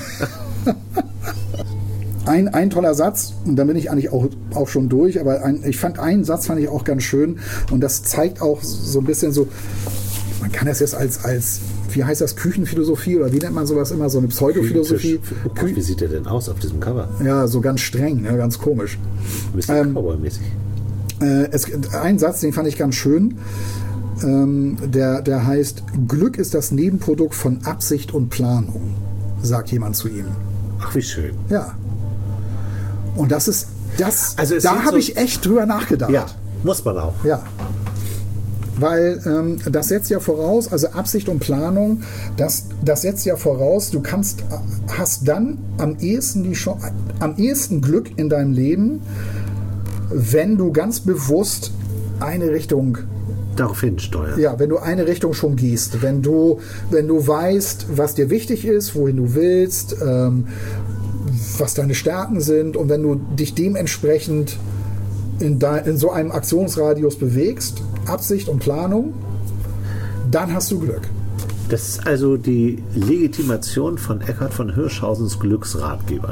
Ein toller Satz, und da bin ich eigentlich auch schon durch, aber ich fand einen Satz fand ich auch ganz schön, und das zeigt auch so ein bisschen so, man kann das jetzt als wie heißt das, Küchenphilosophie oder wie nennt man sowas immer, so eine Pseudophilosophie. Wie sieht der denn aus auf diesem Cover? Ja, so ganz streng, ne, ganz komisch. Ein bisschen Cowboy-mäßig. Ein Satz, den fand ich ganz schön, der heißt, Glück ist das Nebenprodukt von Absicht und Planung, sagt jemand zu ihm. Ach, wie schön. Ja. Und das ist, da habe ich echt drüber nachgedacht. Ja, muss man auch. Ja. Weil das setzt ja voraus, also Absicht und Planung, das setzt ja voraus, du hast dann am ehesten Glück in deinem Leben, wenn du ganz bewusst eine Richtung daraufhin steuern. Ja, wenn du eine Richtung schon gehst, wenn du weißt, was dir wichtig ist, wohin du willst, was deine Stärken sind, und wenn du dich dementsprechend in so einem Aktionsradius bewegst, Absicht und Planung, dann hast du Glück. Das ist also die Legitimation von Eckhard von Hirschhausens Glücksratgeber.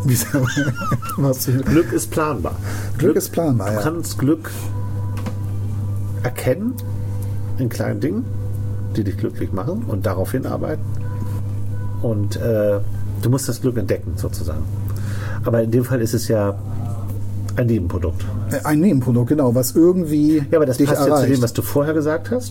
Glück ist planbar. Glück ist planbar, Du kannst Glück erkennen in kleinen Dingen, die dich glücklich machen, und darauf hinarbeiten. Und du musst das Glück entdecken, sozusagen. Aber in dem Fall ist es ja ein Nebenprodukt. Ein Nebenprodukt, genau, was irgendwie. Ja, aber das dich passt erreicht. ja zu dem, was du vorher gesagt hast.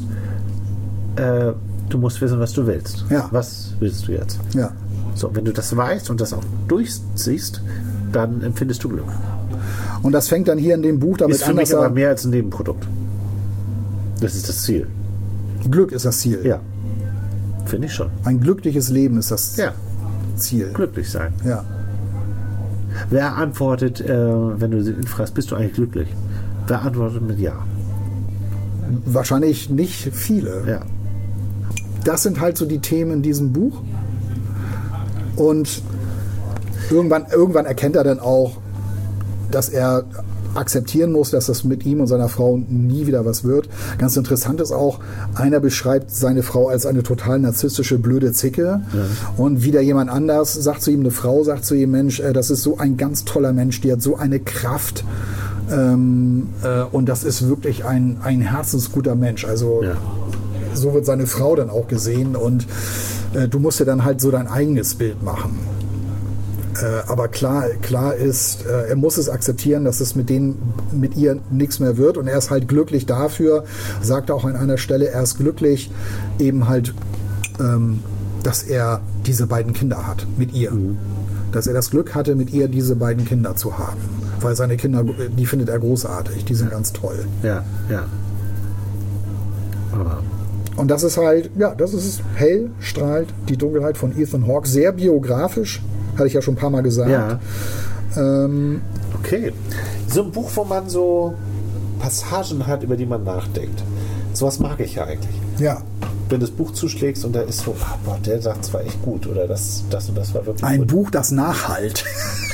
Du musst wissen, was du willst. Ja. Was willst du jetzt? Ja. So, wenn du das weißt und das auch durchziehst, dann empfindest du Glück. Und das fängt dann hier in dem Buch damit an. Ist für mich aber mehr als ein Nebenprodukt. Das ist das Ziel. Glück ist das Ziel. Ja. Finde ich schon. Ein glückliches Leben ist das Ziel. Glücklich sein. Ja. Wer antwortet, wenn du ihn fragst, bist du eigentlich glücklich? Wer antwortet mit Ja? Wahrscheinlich nicht viele. Ja. Das sind halt so die Themen in diesem Buch. Und irgendwann erkennt er dann auch, dass er akzeptieren muss, dass das mit ihm und seiner Frau nie wieder was wird. Ganz interessant ist auch, einer beschreibt seine Frau als eine total narzisstische, blöde Zicke. Ja. Und wieder jemand anders sagt zu ihm, eine Frau sagt zu ihm, Mensch, das ist so ein ganz toller Mensch, die hat so eine Kraft. Und das ist wirklich ein herzensguter Mensch. Also so wird seine Frau dann auch gesehen, und du musst dir dann halt so dein eigenes Bild machen. Aber klar ist, er muss es akzeptieren, dass es mit ihr nichts mehr wird, und er ist halt glücklich dafür, sagt auch an einer Stelle, er ist glücklich eben halt, dass er diese beiden Kinder hat mit ihr. Mhm. Dass er das Glück hatte, mit ihr diese beiden Kinder zu haben. Weil seine Kinder, die findet er großartig, die sind ganz toll. Ja. Aber Und das ist halt, ja, das ist hell, strahlt die Dunkelheit von Ethan Hawke. Sehr biografisch, hatte ich ja schon ein paar Mal gesagt. Ja. Okay. So ein Buch, wo man so Passagen hat, über die man nachdenkt. Sowas mag ich ja eigentlich. Ja. Wenn du das Buch zuschlägst und da ist so, boah, der sagt, es war echt gut oder das und das war wirklich Ein gut. Buch, das nachhalt.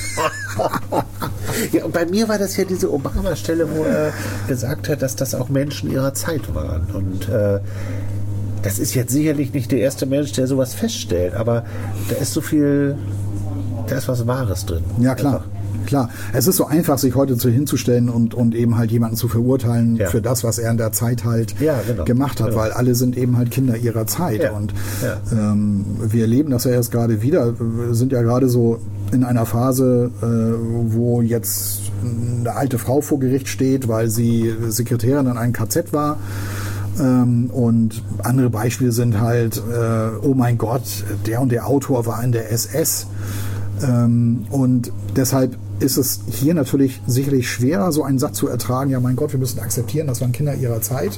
Ja, und bei mir war das ja diese Obama-Stelle, wo er gesagt hat, dass das auch Menschen ihrer Zeit waren. Und das ist jetzt sicherlich nicht der erste Mensch, der sowas feststellt, aber da ist so viel, da ist was Wahres drin. Ja, klar. Einfach. Klar, es ist so einfach, sich heute hinzustellen und eben halt jemanden zu verurteilen für das, was er in der Zeit halt gemacht hat, weil alle sind eben halt Kinder ihrer Zeit. Ja. Und wir erleben das ja jetzt gerade wieder, wir sind ja gerade so in einer Phase, wo jetzt eine alte Frau vor Gericht steht, weil sie Sekretärin in einem KZ war. Und andere Beispiele sind halt, oh mein Gott, der und der Autor war in der SS. Und deshalb ist es hier natürlich sicherlich schwerer, so einen Satz zu ertragen, ja mein Gott, wir müssen akzeptieren, das waren Kinder ihrer Zeit.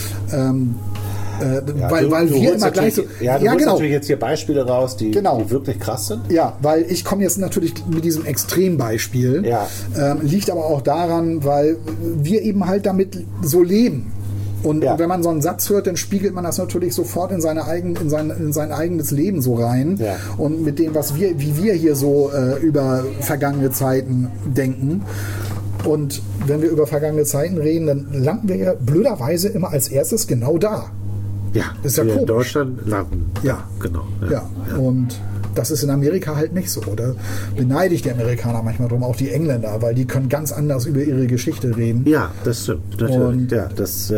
Weil wir immer gleich so... Ja, du holst natürlich jetzt hier Beispiele raus, die wirklich krass sind. Ja, weil ich komme jetzt natürlich mit diesem Extrembeispiel. Ja. Liegt aber auch daran, weil wir eben halt damit so leben. Und wenn man so einen Satz hört, dann spiegelt man das natürlich sofort in sein eigenes Leben so rein. Ja. Und mit dem, wie wir hier so über vergangene Zeiten denken. Und wenn wir über vergangene Zeiten reden, dann landen wir ja blöderweise immer als erstes genau da. Ja, das ist ja komisch. In Deutschland landen. Ja, genau. Ja. Und das ist in Amerika halt nicht so. Da beneide ich die Amerikaner manchmal drum, auch die Engländer, weil die können ganz anders über ihre Geschichte reden. Ja, das stimmt. Und ja,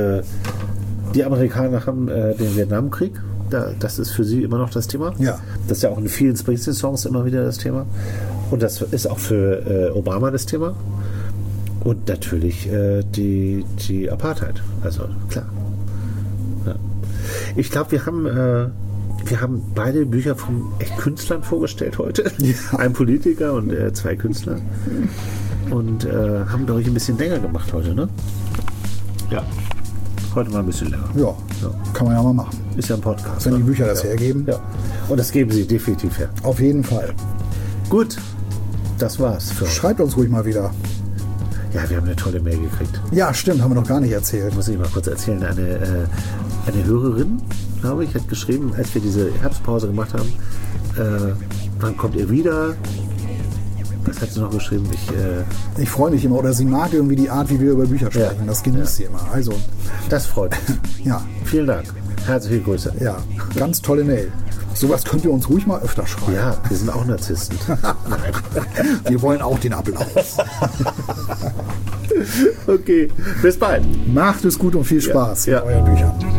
die Amerikaner haben den Vietnamkrieg. Das ist für sie immer noch das Thema. Ja. Das ist ja auch in vielen Springsteen-Songs immer wieder das Thema. Und das ist auch für Obama das Thema. Und natürlich die Apartheid. Also klar. Ja. Ich glaube, wir haben beide Bücher von echt Künstlern vorgestellt heute. Ja. Ein Politiker und 2 Künstler. Und haben, glaube ich, ein bisschen länger gemacht heute, ne? Ja. Heute mal ein bisschen länger. Ja, kann man ja mal machen. Ist ja ein Podcast. Wenn die Bücher das hergeben. Ja. Und das geben sie definitiv her. Auf jeden Fall. Gut, das war's für heute. Schreibt uns ruhig mal wieder. Ja, wir haben eine tolle Mail gekriegt. Ja, stimmt, haben wir noch gar nicht erzählt. Muss ich mal kurz erzählen. Eine Hörerin, glaube ich, hat geschrieben, als wir diese Herbstpause gemacht haben, wann kommt ihr wieder? Was hat sie noch geschrieben? Ich freue mich immer, oder sie mag irgendwie die Art, wie wir über Bücher sprechen. Ja. Das genießt sie immer. Also, das freut mich. Ja. Vielen Dank. Herzliche Grüße. Ja, ganz tolle Mail. Sowas könnt ihr uns ruhig mal öfter schreiben. Ja, wir sind auch Narzissten. Nein. Wir wollen auch den Applaus. Okay, bis bald. Macht es gut und viel Spaß mit euren Büchern.